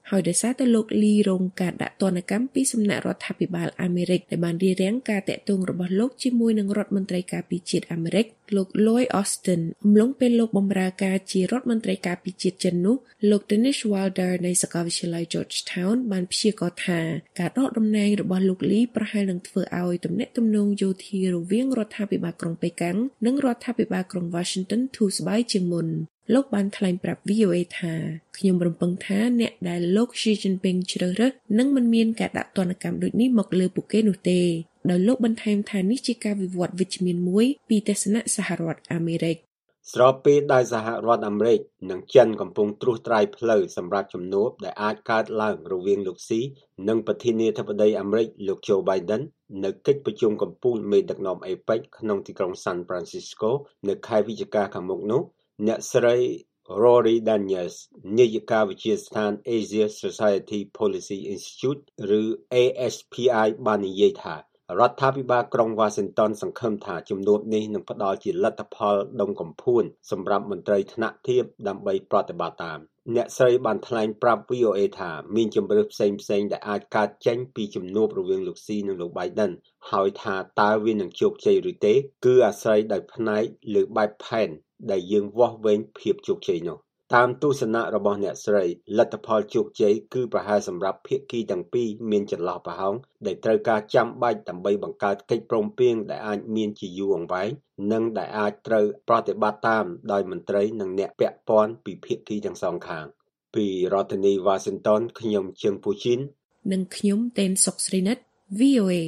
ហើយដោយសារតែលោកលីរងការដាក់ទណ្ឌកម្មពីសំណាក់រដ្ឋាភិបាលអាមេរិកដែលបានរារាំងការតាក់ទងរបស់លោកជាមួយនឹងរដ្ឋមន្ត្រីការពារជាតិអាមេរិកលោក Lloyd Austin អំឡុងពេលលោកបម្រើការជារដ្ឋមន្ត្រីការពារជាតិចិននោះលោក Dennis Wilder នៃសាកលវិទ្យាល័យ Georgetown បានព្យាករណ៍ថាការដកតំណែងរបស់លោកលីប្រហែលនឹងធ្វើឲ្យទំនាក់ទំនងយោធារវាងរដ្ឋាភិបាលក្រុងប៉េកាំងនិងរដ្ឋាភិបាលក្រុង Washington ធូរស្បើយជាងមុនលោកបានថ្លែងប្រាប់ វី អូ អេ ថាខ្ញុំរំពឹងថាអ្នកដែលលោក Xi Jinping ជ្រើសរើសនឹងមិនមានការដាក់ទណ្ឌកម្មដូចនេះមកលើពួកគេនោះទេដោយលោកបន្ថែមថានេះជាការវិវត្តវិជ្ជមានមួយពីទស្សនៈសហរដ្ឋអាមេរិកស្របពេលដែលសហរដ្ឋអាមេរិកនិងចិនកំពុងត្រួសត្រាយផ្លូវសម្រាប់ជំនួបដែលអាចកើតឡើងរវាងលោកស៊ីនិងប្រធានាធិបតីអាមេរិកលោក Joe Biden នៅកិច្ចប្រជុំកំពូលមេដឹកនាំ អេប៉ិច ក្នុងទីក្រុង San Francisco នៅខែវិច្ឆិកាខាងមុខនោះអ្នកស្រី Rory Daniels នាយិកាវិទ្យាស្ថាន Asia Society Policy Institute ឬ A S P I បាននិយាយថារដ្ឋាភិបាលក្រុង Washington សង្ឃឹមថាជំនួបនេះនឹងផ្ដល់ជាលទ្ធផលដុំកំភួនសម្រាប់មន្ត្រីថ្នាក់ទាបដើម្បីប្រតិបត្តិតាមអ្នកស្រីបានថ្លែងប្រាប់ វី អូ អេ ថាមានជម្រើសផ្សេងៗដែលអាចកើតចេញពីជំនួបរវាងលោកស៊ីនិងលោក Biden ហើយថាតើវានឹងជោគជ័យឬទេគឺអាស្រ័យដោយផ្នែកលើបែបផែនដែលយើងវាស់វែងភាពជោគជ័យនោះតាមទស្សនៈរបស់អ្នកស្រីលទ្ធផលជោគជ័យគឺប្រហែលសម្រាប់ភាគីទាំងពីរមានចន្លោះប្រហោងដែលត្រូវការចាំបាច់ដើម្បីបង្កើតកិច្ចព្រមព្រៀងដែលអាចមានជាយូរអង្វែងនិងដែលអាចត្រូវប្រតិបត្តិតាមដោយមន្ត្រីនិងអ្នកពាក់ព័ន្ធពីភាគីទាំងសងខាងពីរដ្ឋធានី Washington ខ្ញុំជឹងពូជីននិងខ្ញុំតេនសុកស្រីនិត វី អូ អេ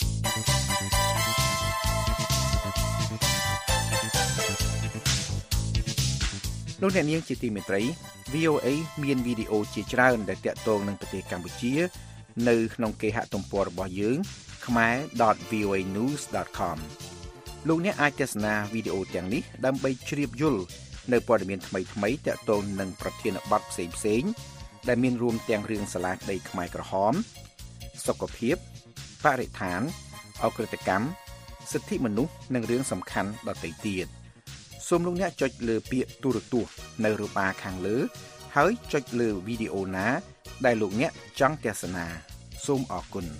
លោកអ្នកនាងជាទីមេត្រី វី អូ អេ មានវីដេអូជាច្រើនដែលទាក់ទងនឹងប្រទេសកម្ពុជានៅក្នុងគេហទំព័ររបស់យើង ខមែរ ដត វី អូ អេ ញូស ដត ខម លោកអ្នកអាចទស្សនាវីដេអូទាំងនេះដើម្បីជ្រាបយល់នៅព័ត៌មានថ្មីៗទាក់ទងនឹងប្រធានបទផ្សេងៗដែលមានរួមទាំងរឿងសាលាក្តីខ្មែរក្រហមសុខភាពបរិស្ថានអក្រិតកម្មសិទ្ធិមនុស្សនិងរឿងសំខាន់ដទៃទៀតសូមលោកអ្នកចុចលើពាក្យទូរទស្សន៍នៅរបាខាងលើហើយចុចលើវីដេអូណាដែលលោកអ្នកចង់ទស្សនាសូមអរគុណ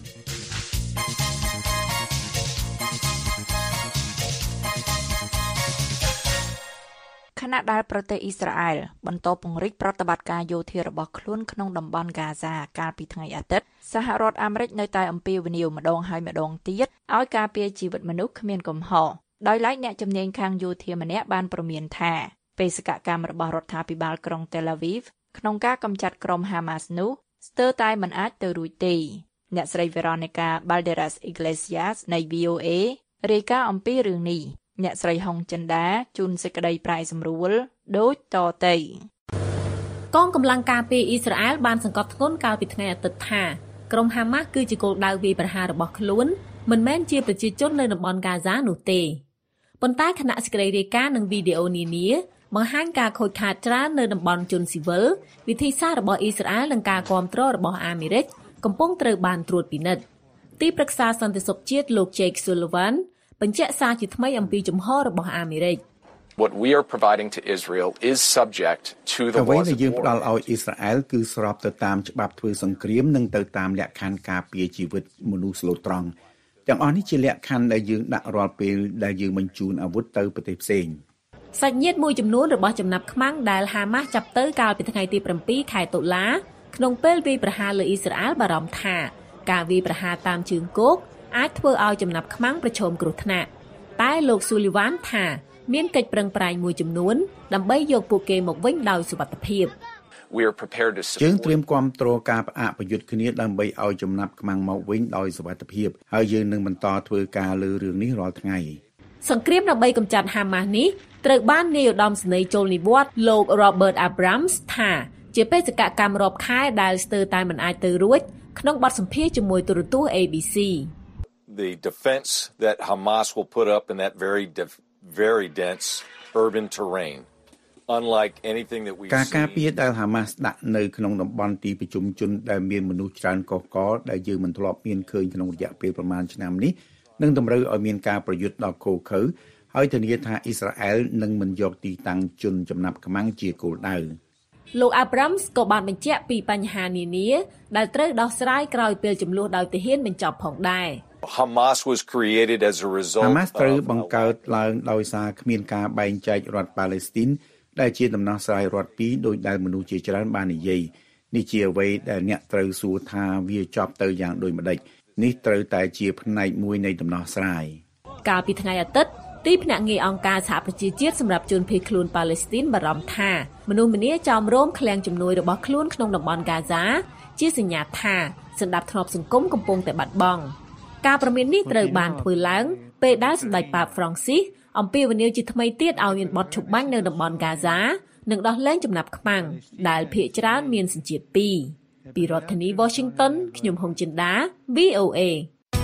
ខណៈដែលប្រទេសអ៊ីស្រាអែលបន្តពង្រីកប្រតិបត្តិការយោធារបស់ខ្លួនក្នុងតំបន់ហ្គាហ្សាកាលពីថ្ងៃអាទិត្យសហរដ្ឋអាមេរិកនៅតែអំពាវនាវម្ដងហើយម្ដងទៀតឲ្យការពារជីវិតមនុស្សគ្មានកំហុសដោយឡែកអ្នកជំនាញខាងយោធាម្នាក់បានព្រមានថាបេសកកម្មរបស់រដ្ឋាភិបាលក្រុង Tel Aviv ក្នុងការកម្ចាត់ក្រុម Hamas នោះស្ទើរតែមិនអាចទៅរួចទេអ្នកស្រី Veronica Balderas Iglesias នៃ វី អូ អេ រាយការណ៍អំពីរឿងនេះអ្នកស្រីហុងចិន្តាជូនសេចក្តីប្រាយសម្រួលដូចតទៅកងកម្លាំងការពារអ៊ីស្រាអែលបានសង្កត់ធ្ងន់កាលពីថ្ងៃអាទិត្យថាក្រុម Hamas គឺជាគោលដៅវាយប្រហាររបស់ខ្លួនមិនមែនជាប្រជាជននៅតំបន់ហ្គាហ្សានោះទេប៉ុន្តែគណៈសេចក្តីរាយការណ៍និងវីដេអូនានាបង្ហាញការខូចខាតច្រើននៅតំបន់ជនស៊ីវិលវិធីសាស្ត្ររបស់អ៊ីស្រាអែលនិងការគាំទ្ររបស់អាមេរិកកំពុងត្រូវបានត្រួតពិនិត្យទីប្រឹក្សាសន្តិសុខជាតិលោក Jake Sullivan បញ្ជាក់សារជាថ្មីអំពីជំហររបស់អាមេរិក What we are providing to Israel is subject to the laws of war. អ្វីដែលយើងផ្ដល់ឲ្យអ៊ីស្រាអែលគឺស្របទៅតាមច្បាប់ធ្វើសង្គ្រាមនិងទៅតាមលក្ខខណ្ឌការពារជីវិតមនុស្សស្លូតត្រង់ទាំងអស់នេះជាលក្ខខណ្ឌដែលយើងដាក់រាល់ពេលដែលយើងបញ្ជូនអាវុធទៅប្រទេសផ្សេងសាច់ញាតិមួយចំនួនរបស់ចំណាប់ខ្មាំងដែលហាម៉ាស់ចាប់ទៅកាលពីថ្ងៃទី7ខែតុលាក្នុងពេលវាយប្រហារលើអ៊ីស្រាអែលបារម្ភថាការវាយប្រហារតាមជើងគោកអាចធ្វើឲ្យចំណាប់ខ្មាំងប្រឈមគ្រោះថ្នាក់តែលោក Sullivan ថាមានកិច្ចប្រឹងប្រែងមួយចំនួនដើម្បីយកពួកគេមកវិញដោយសុវត្ថិភាពយើងត្រៀមគាំទ្រការផ្អាកប្រយុទ្ធគ្នាដើម្បីឲ្យចំណាប់ខ្មាំងមកវិញដោយសុវត្ថិភាពហើយយើងនឹងបន្តធ្វើការលើរឿងនេះរាល់ថ្ងៃសង្គ្រាមដើម្បីកម្ចាត់ហាម៉ាស់នេះត្រូវបាននាយឧត្តមសេនីយ៍ចូលនិវត្តន៍លោក Robert Abrams ថាជាបេសកកម្មរាប់ខែដែលស្ទើរតែមិនអាចទៅរួចក្នុងបទសម្ភាសន៍ជាមួយទូរទស្សន៍ A B C The defense that Hamas will put up in that very very dense urban terrain unlike anything that we see ការការពារដែលហាម៉ាស់ដាក់នៅក្នុងតំបន់ទីប្រជុំជនដែលមានមនុស្សច្រើនកុះករដែលយើងមិនធ្លាប់មានឃើញក្នុងរយៈពេលប្រមាណឆ្នាំនេះនឹងតម្រូវឲ្យមានការប្រយុទ្ធដ៏ឃោរឃៅហើយធានាថាអ៊ីស្រាអែលនឹងមិនយកទីតាំងជនចំណាប់ខ្មាំងជាគោលដៅលោក Abrams ក៏បានបញ្ជាក់ពីបញ្ហានានាដែលត្រូវដោះស្រាយក្រោយពេលចំនួនដោយទាហានបញ្ចប់ផងដែរ Hamas was created as a result Hamas ត្រូវបង្កើតឡើងដោយសារគ្មានការបែងចែករដ្ឋប៉ាឡេស្ទីនដែលជាដំណោះស្រាយរដ្ឋពីរដោយដែលមនុស្សជាច្រើនបាននិយាយនេះជាអ្វីដែលអ្នកត្រូវសួរថាវាចប់ទៅយ៉ាងដូចម្តេចនេះត្រូវតែជាផ្នែកមួយនៃដំណោះស្រាយកាលពីថ្ងៃអាទិត្យទីភ្នាក់ងារអង្គការសហប្រជាជាតិសម្រាប់ជនភៀសខ្លួនប៉ាឡេស្ទីនបារម្ភថាមនុស្សម្នាចោមរោមឃ្លាំងជំនួយរបស់ខ្លួនក្នុងតំបន់ហ្គាហ្សាជាសញ្ញាថាសណ្ដាប់ធ្នាប់សង្គមកំពុងតែបាត់បង់ការប្រមាននេះត្រូវបានធ្វើឡើងពេលដែលសម្ដេចប៉ាបហ្វ្រង់ស៊ីសអំពាវនាវជាថ្មីទៀតឲ្យមានបទឈប់បាញ់នៅតំបន់ហ្គាហ្សានិងដោះលែងចំណាប់ខ្មាំងដែលភាគច្រើនមានសញ្ជាតិពីរពីរដ្ឋធានី Washington ខ្ញុំហុងចិន្តា វី អូ เอ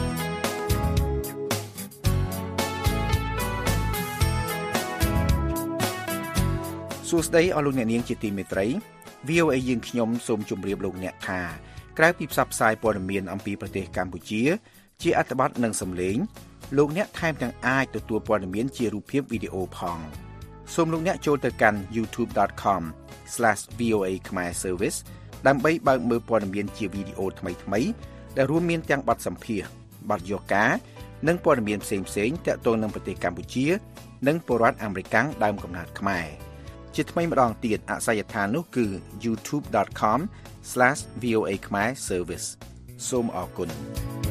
សួស្តីអស់លោកអ្នកនាងជាទីមេត្រី វី អូ เอ យើងខ្ញុំសូមជម្រាបលោកអ្នកថាក្រៅពីផ្សព្វផ្សាយព័ត៌មានអំពីប្រទេសកម្ពុជាជាអត្ថបទនិងសំឡេងលោកអ្នកថែមទាំងអាចទទួលព័ត៌មានជារូបភាពវីដេអូផងសូមលោកអ្នកចូលទៅកាន់ ยูทูบ ដอท คอม ស្លេស វី អូ เอ Khmer Service ដើម្បីបើកមើលព័ត៌មានជាវីដេអូថ្មីៗដែលរួមមានទាំងបទសម្ភាសន៍បទយកការនិងព័ត៌មានផ្សេងៗទាក់ទងនឹងប្រទេសកម្ពុជានិងពលរដ្ឋអាមេរិកដើមកំណើតខ្មែរជាថ្មីម្ដងទៀតអាសយដ្ឋាននោះគឺ ยูทูบ ដอท คอม ស្លេស វី អូ เอ Khmer Service សូមអរគុណ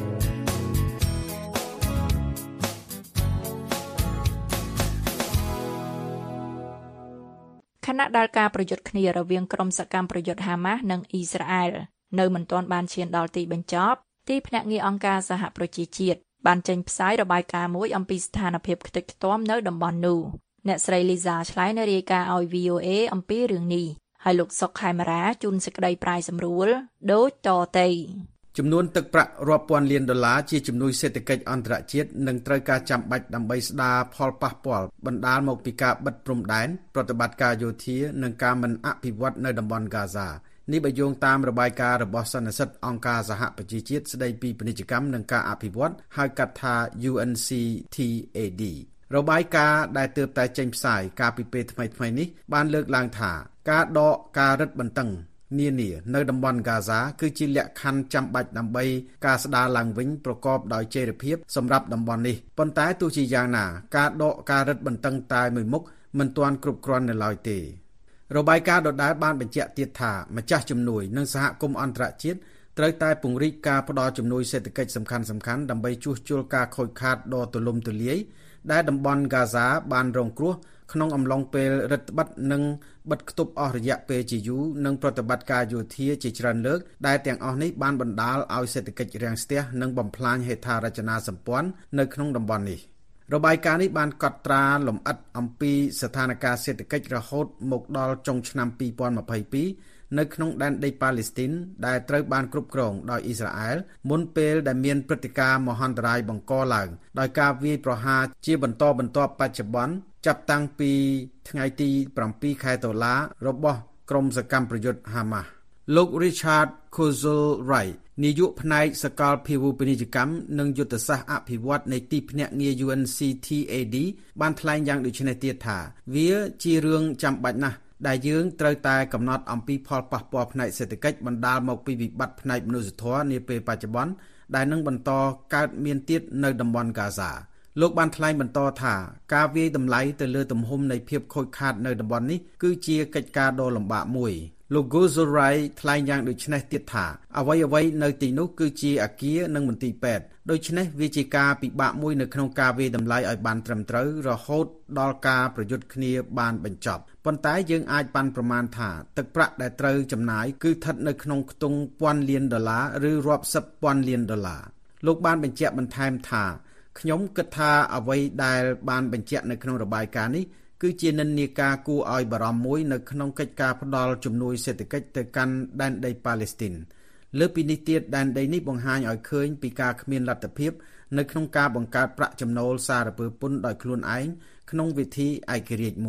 ខណៈដែលការប្រយុទ្ធគ្នារវាងក្រុមសកម្មប្រយុទ្ធហាម៉ាស់និងអ៊ីស្រាអែលនៅមិនទាន់បានឈានដល់ទីបញ្ចប់ទីភ្នាក់ងារអង្គការសហប្រជាជាតិបានចេញផ្សាយរបាយការណ៍មួយអំពីស្ថានភាពខ្ទេចខ្ទាំនៅតំបន់នោះអ្នកស្រីលីសាឆ្លៃនៅរាយការណ៍ឲ្យ វី អូ เอ អំពីរឿងនេះហើយលោកសុកខេមរាជួនសេចក្តីប្រាយសម្រួលដូចតទៅចំនួនទឹកប្រាក់រាប់ពាន់លានដុល្លារជាជំនួយសេដ្ឋកិច្ចអន្តរជាតិនឹងត្រូវការចាំបាច់ដើម្បីស្ដារផលប៉ះពាល់បណ្ដាលមកពីការបិទព្រំដែនប្រតិបត្តិការយោធានិងការមិនអភិវឌ្ឍនៅតំបន់ហ្គាហ្សានេះបើយោងតាមរបាយការណ៍របស់សន្និសីទអង្គការសហប្រជាជាតិស្ដីពីពាណិជ្ជកម្មនិងការអភិវឌ្ឍហៅកាត់ថា ยู เอ็น ซี ที เอ ดี របាយការណ៍ដែលទើបតែចេញផ្សាយកាលពីពេលថ្មីៗនេះបានលើកឡើងថាការដកការរឹតបន្តឹងនានានៅតំបន់ហ្គាហ្សាគឺជាលក្ខខណ្ឌចាំបាច់ដើម្បីការស្ដារឡើងវិញប្រកបដោយចីរភាពសម្រាប់តំបន់នេះប៉ុន្តែទោះជាយ៉ាងណាការដកការរឹតបន្តឹងតែមួយមុខមិនទាន់គ្រប់គ្រាន់នៅឡើយទេរបាយការណ៍ដដែលបានបញ្ជាក់ទៀតថាម្ចាស់ជំនួយនិងសហគមន៍អន្តរជាតិត្រូវតែពង្រីកការផ្តល់ជំនួយសេដ្ឋកិច្ចសំខាន់ៗដើម្បីជួសជុលការខូចខាតដ៏ទូលំទូលាយដែលតំបន់ហ្គាហ្សាបានរងគ្រោះក្នុងអំឡុងពេលរដ្ឋបတ်និងបិទគប់អស់រយៈពេលជាយូរនិងប្រតិបត្តិការយោធាជាច្រើនលើកដែលទាំងអស់នេះបានបណ្ដាលឲ្យសេដ្ឋកិច្ចរាំងស្ទះនិងបំផ្លាញហេដ្ឋារចនាសម្ព័ន្ធនៅក្នុងតំបន់នេះរបាយការណ៍នេះបានកត់ត្រាលម្អិតអំពីស្ថានភាពសេដ្ឋកិច្ចរហូតមកដល់ចុងឆ្នាំពីរពាន់ម្ភៃពីរនៅក្នុងដែនដីប៉ាឡេស្ទីនដែលត្រូវបានគ្រប់គ្រងដោយអ៊ីស្រាអែលមុនពេលដែលមានព្រឹត្តិការណ៍មហន្តរាយបង្កឡើងដោយការវាយប្រហារជាបន្តបន្ទាប់បច្ចុប្បន្នចាប់តាំងពីថ្ងៃទីប្រាំពីរខែតុលារបស់ក្រុមសកម្មប្រយុទ្ធហាម៉ាស់លោក Richard Kozel-Wright នាយកផ្នែកសកលភាវូបនីយកម្មនិងយុទ្ធសាស្ត្រអភិវឌ្ឍនៃទីភ្នាក់ងារ ยู เอ็น ซี ที เอ ดี បានថ្លែងយ៉ាងដូចនេះទៀតថាវាជារឿងចាំបាច់ណាស់ដែលយើងត្រូវតែកំណត់អំពីផលប៉ះពាល់ផ្នែកសេដ្ឋកិច្ចបណ្ដាលមកពីវិបត្តិផ្នែកមនុស្សធម៌នាពេលបច្ចុប្បន្នដែលនឹងបន្តកើតមានទៀតនៅតំបន់ហ្គាហ្សាលោកបានថ្លែងបន្តថាការវាយតម្លៃទៅលើទំហំនៃភាពខូចខាតនៅតំបន់នេះគឺជាកិច្ចការដ៏លំបាកមួយលោក Kozel-Wright ថ្លែងយ៉ាងដូចនេះទៀតថាអ្វីៗនៅទីនោះគឺជាអគារនិងមន្ទីរពេទ្យដូច្នេះវាជាការពិបាកមួយនៅក្នុងការវាយតម្លៃឲ្យបានត្រឹមត្រូវរហូតដល់ការប្រយុទ្ធគ្នាបានបញ្ចប់ប៉ុន្តែយើងអាចប៉ាន់ប្រមាណថាទឹកប្រាក់ដែលត្រូវចំណាយគឺស្ថិតនៅក្នុងខ្ទង់ពាន់លានដុល្លារឬរាប់សិបពាន់លានដុល្លារលោកបានបញ្ជាក់បន្ថែមថាខ្ញុំគិតថាអ្វីដែលបានបញ្ជាក់នៅក្នុងរបាយការណ៍នេះគឺជានិន្នាការគួរឲ្យបារម្ភមួយនៅក្នុងកិច្ចការផ្តល់ជំនួយសេដ្ឋកិច្ចទៅកាន់ដែនដីប៉ាឡេស្ទីនលើពីនេះទៀតដែនដីនេះបង្ហាញឲ្យឃើញពីការគ្មានលទ្ធភាពនៅក្នុងការបង្កើតប្រាក់ចំណូលសារពើពន្ធដោយខ្លួនឯងក្នុងវិធីឯករាជ្យមួយ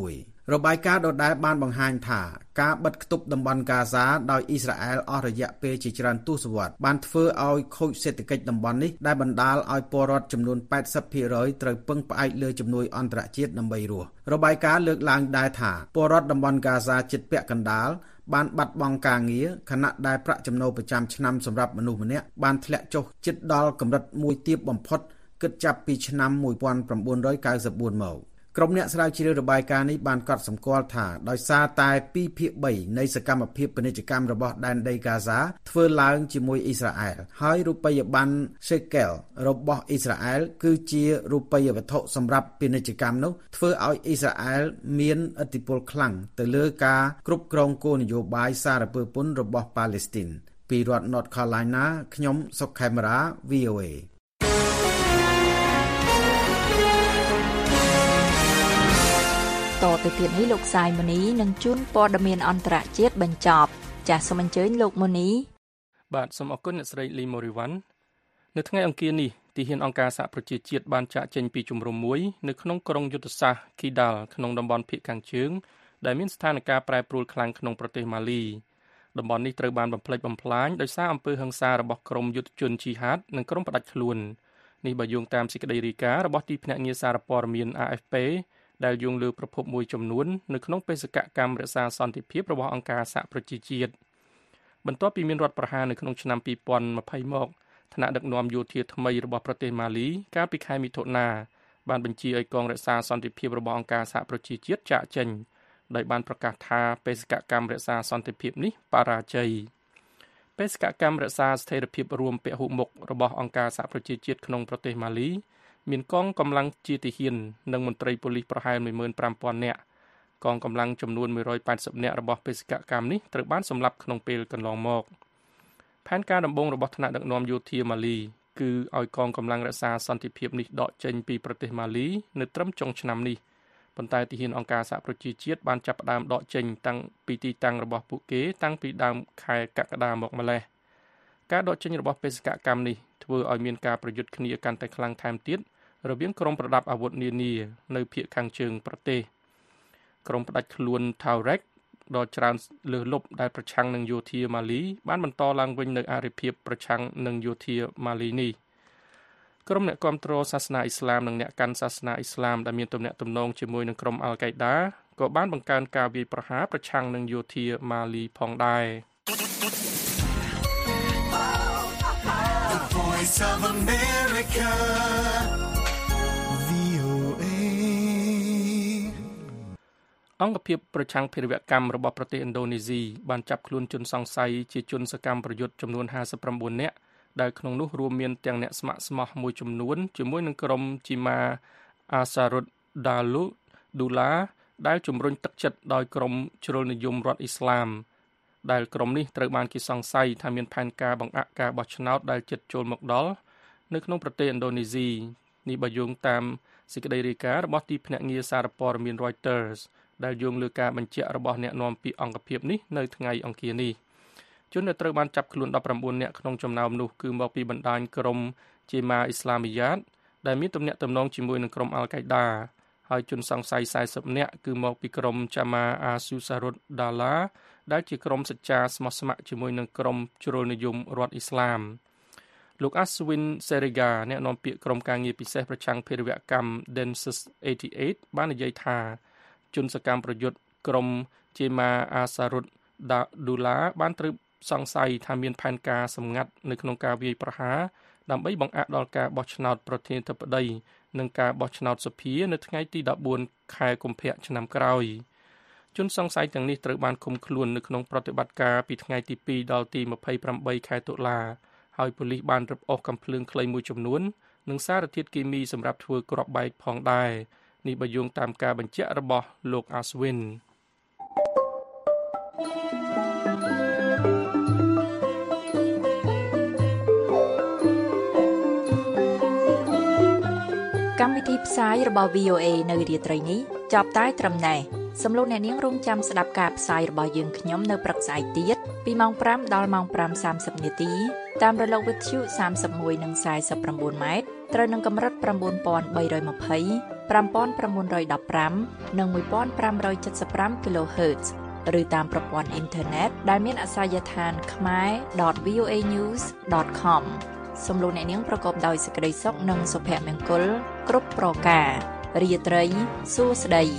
របាយការណ៍ដដែលបានបង្ហាញថាការបិទគប់តំបន់ហ្គាហ្សាដោយអ៊ីស្រាអែលអស់រយៈពេលជាច្រើនទសវត្សរ៍បានធ្វើឲ្យខូចសេដ្ឋកិច្ចតំបន់នេះដែលបណ្ដាលឲ្យពលរដ្ឋចំនួន แปดสิบเปอร์เซ็นต์ ត្រូវពឹងផ្អែកលើជំនួយអន្តរជាតិដើម្បីរស់របាយការណ៍លើកឡើងដែរថាពលរដ្ឋតំបន់ហ្គាហ្សាជិតពាក់កណ្ដាលបានបាត់បង់ការងារខណៈដែលប្រាក់ចំណូលប្រចាំឆ្នាំសម្រាប់មនុស្សម្នាក់បានធ្លាក់ចុះជិតដល់កម្រិតមួយទាបបំផុតគិតចាប់ពីឆ្នាំmột nghìn chín trăm chín mươi tưមកក្រុមអ្នកស្រាវជ្រាវរបាយការណ៍នេះបានកត់សម្គាល់ថាដោយសារតែtwoភាគthreeនៃសកម្មភាពពាណិជ្ជកម្មរបស់ដែនដីហ្គាហ្សាធ្វើឡើងជាមួយអ៊ីស្រាអែលហើយរូបិយប័ណ្ណ Shekel របស់អ៊ីស្រាអែលគឺជារូបិយវត្ថុសម្រាប់ពាណិជ្ជកម្មនោះធ្វើឲ្យអ៊ីស្រាអែលមានឥទ្ធិពលខ្លាំងទៅលើការគ្រប់គ្រងគោលនយោបាយសារពើពន្ធរបស់ប៉ាឡេស្ទីនពីរដ្ឋ North Carolina ខ្ញុំសុកខេមរា V O A តទៅទៀតនេះលោកសាយមនីនឹងជួនព័ត៌មានអន្តរជាតិបញ្ចប់ចាសសូមអញ្ជើញលោកមនីបាទសូមអរគុណអ្នកស្រីលីម៉ូរីវ៉ាន់នៅថ្ងៃអង្គារនេះទីហ៊ានអង្គការសហប្រជាជាតិបានចាក់ចេញពីជំរំមួយនៅក្នុងក្រុងយុទ្ធសាស្ត្រ Kidal ក្នុងតំបន់ភាគខាងជើងដែលមានស្ថានភាពប្រែប្រួលខ្លាំងក្នុងប្រទេសម៉ាលីតំបន់នេះត្រូវបានបំផ្លិចបំផ្លាញដោយសារអំពើហិង្សារបស់ក្រុមយុទ្ធជនជីហាតនិងក្រុមផ្ដាច់ខ្លួននេះបើយោងតាមសេចក្តីរាយការណ៍របស់ទីភ្នាក់ងារសារព័ត៌មាន A F Pដែលយោងលើប្រភពមួយចំនួននៅក្នុងបេសកកម្មរក្សាសន្តិភាពរបស់អង្គការសហប្រជាជាតិបន្ទាប់ពីមានរដ្ឋប្រហារនៅក្នុងឆ្នាំtwo thousand twentyមកថ្នាក់ដឹកនាំយោធាថ្មីរបស់ប្រទេសម៉ាលីកាលពីខែមិថុនាបានបញ្ជាឲ្យកងរក្សាសន្តិភាពរបស់អង្គការសហប្រជាជាតិចាកចេញដោយបានប្រកាសថាបេសកកម្មរក្សាសន្តិភាពនេះបរាជ័យបេសកកម្មរក្សាស្ថិរភាពរួមពហុមុខរបស់អង្គការសហប្រជាជាតិក្នុងប្រទេសម៉ាលីមានកងកម្លាំងជាទាហាននិងមន្ត្រីប៉ូលីសប្រហែលone thousand five hundredនាក់កងកម្លាំងចំនួនone hundred eightyនាក់របស់បេសកកម្មនេះត្រូវបានសម្លាប់ក្នុងពេលកន្លងមកផែនការដំបូងរបស់ថ្នាក់ដឹកនាំយោធាម៉ាលីគឺឲ្យកងកម្លាំងរក្សាសន្តិភាពនេះដកចេញពីប្រទេសម៉ាលីនៅត្រឹមចុងឆ្នាំនេះប៉ុន្តែទាហានអង្គការសហប្រជាជាតិបានចាប់ផ្ដើមដកចេញតាំងពីទីតាំងរបស់ពួកគេតាំងពីដើមខែកក្កដាមកម្ល៉េះការដកចេញរបស់បេសកកម្មនេះធ្វើឲ្យមានការប្រយុទ្ធគ្នាកាន់តែខ្លាំងថែមទៀតរវាងក្រុមប្រដាប់អាវុធនានានៅភាគខាងជើងប្រទេសក្រុមផ្ដាច់ខ្លួន Tuareg ដ៏ច្រើនលើសលប់ដែលប្រឆាំងនឹងយោធាម៉ាលីបានបន្តឡើងវិញនៅអរិភាពប្រឆាំងនឹងយោធាម៉ាលីនេះក្រុមអ្នកគាំទ្រសាសនាអ៊ីស្លាមនិងអ្នកកាន់សាសនាអ៊ីស្លាមដែលមានទំនាក់ទំនងជាមួយនឹងក្រុមអាល់កេដាក៏បានបង្កើនការវាយប្រហារប្រឆាំងនឹងយោធាម៉ាលីផងដែរ Voice of America V O A អង្គភាពប្រឆាំងភេរវកម្មរបស់ប្រទេសឥណ្ឌូនេស៊ីបានចាប់ខ្លួនជនសង្ស័យជាជនសកម្មប្រយុទ្ធចំនួនfifty-nineនាក់ដែលក្នុងនោះរួមមានទាំងអ្នកស្ម័គ្រស្មោះមួយចំនួនជាមួយនឹងក្រុមជីម៉ាអាសារុតដាលូឌូឡាដែលជំរុញទឹកចិត្តដោយក្រុមជ្រុលនិយមរដ្ឋអ៊ីស្លាមដែលក្រុមនេះត្រូវបានគេសង្ស័យថាមានផែនការបង្អាក់ការបោះឆ្នោតដែលជិតចូលមកដល់នៅក្នុងប្រទេសឥណ្ឌូនេស៊ីនេះបើយោងតាមសេចក្តីរាយការណ៍របស់ទីភ្នាក់ងារសារព័ត៌មាន Reuters ដែលយោងលើការបញ្ជាក់របស់អ្នកនាំពាក្យអង្គភាពនេះនៅថ្ងៃអង្គារនេះជនដែលត្រូវបានចាប់ខ្លួនnineteenនាក់ក្នុងចំណោមនោះគឺមកពីបណ្ដាញក្រុមជាម៉ាអ៊ីស្លាមីយ៉ាតដែលមានទំនាក់ទំនងជាមួយនឹងក្រុមអាល់កេដាហើយជនសង្ស័យfortyនាក់គឺមកពីក្រុមចាម៉ាអាស៊ូសារុតដាឡាដែលជាក្រុមសច្ចាស្មោះស្ម័គ្រជាមួយនឹងក្រុមជ្រុលនិយមរដ្ឋអ៊ីស្លាមលោក Aswin Seriga អ្នកនាំពាក្យក្រុមការងារពិសេសប្រឆាំងភេរវកម្ម Densus eighty-eight បាននិយាយថាជនសកម្មប្រយុទ្ធក្រុមជាម៉ាអាសារុតឌូឡាបានត្រូវសង្ស័យថាមានផែនការសម្ងាត់នៅក្នុងការវាយប្រហារដើម្បីបង្អាក់ដល់ការបោះឆ្នោតប្រធានាធិបតីនិងការបោះឆ្នោតសភានៅថ្ងៃទីfourteenខែកុម្ភៈឆ្នាំក្រោយជនសង្ស័យទាំងនេះត្រូវបានឃុំខ្លួននៅក្នុងប្រតិបត្តិការពីថ្ងៃទីtwoដល់ទីtwenty-eightខែតុលាហើយប៉ូលីសបានរឹបអូសកាំភ្លើងខ្លីមួយចំនួននិងសារធាតុគីមីសម្រាប់ធ្វើគ្រាប់បែកផងដែរនេះបើយោងតាមការបញ្ជាក់របស់លោក Aswin កម្មវិធីផ្សាយរបស់ V O A នៅរាត្រីនេះចប់តែត្រឹមណេះសំឡេងអ្នកនាងរងចាំស្ដាប់ការផ្សាយរបស់យើងខ្ញុំនៅព្រឹកស្អែកទៀតពីម៉ោងfiveដល់ម៉ោងfive thirtyនាទីតាមរលកវិទ្យុthirty-oneនិងforty-nineម៉ែត្រត្រូវនឹងកម្រិតnine thousand three hundred twenty five nine one five និង one five seven five គីឡូហឺត ឬតាមប្រព័ន្ធអ៊ីនធឺណិតដែលមានអាសយដ្ឋាន khmer dot v o a news dot com សូមលោកអ្នកនាងប្រកបដោយសេចក្តីសុខនិងសុភមង្គលគ្រប់ប្រការរាត្រីសួស្តី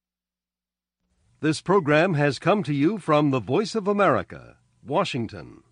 This program has come to you from the Voice of America, Washington.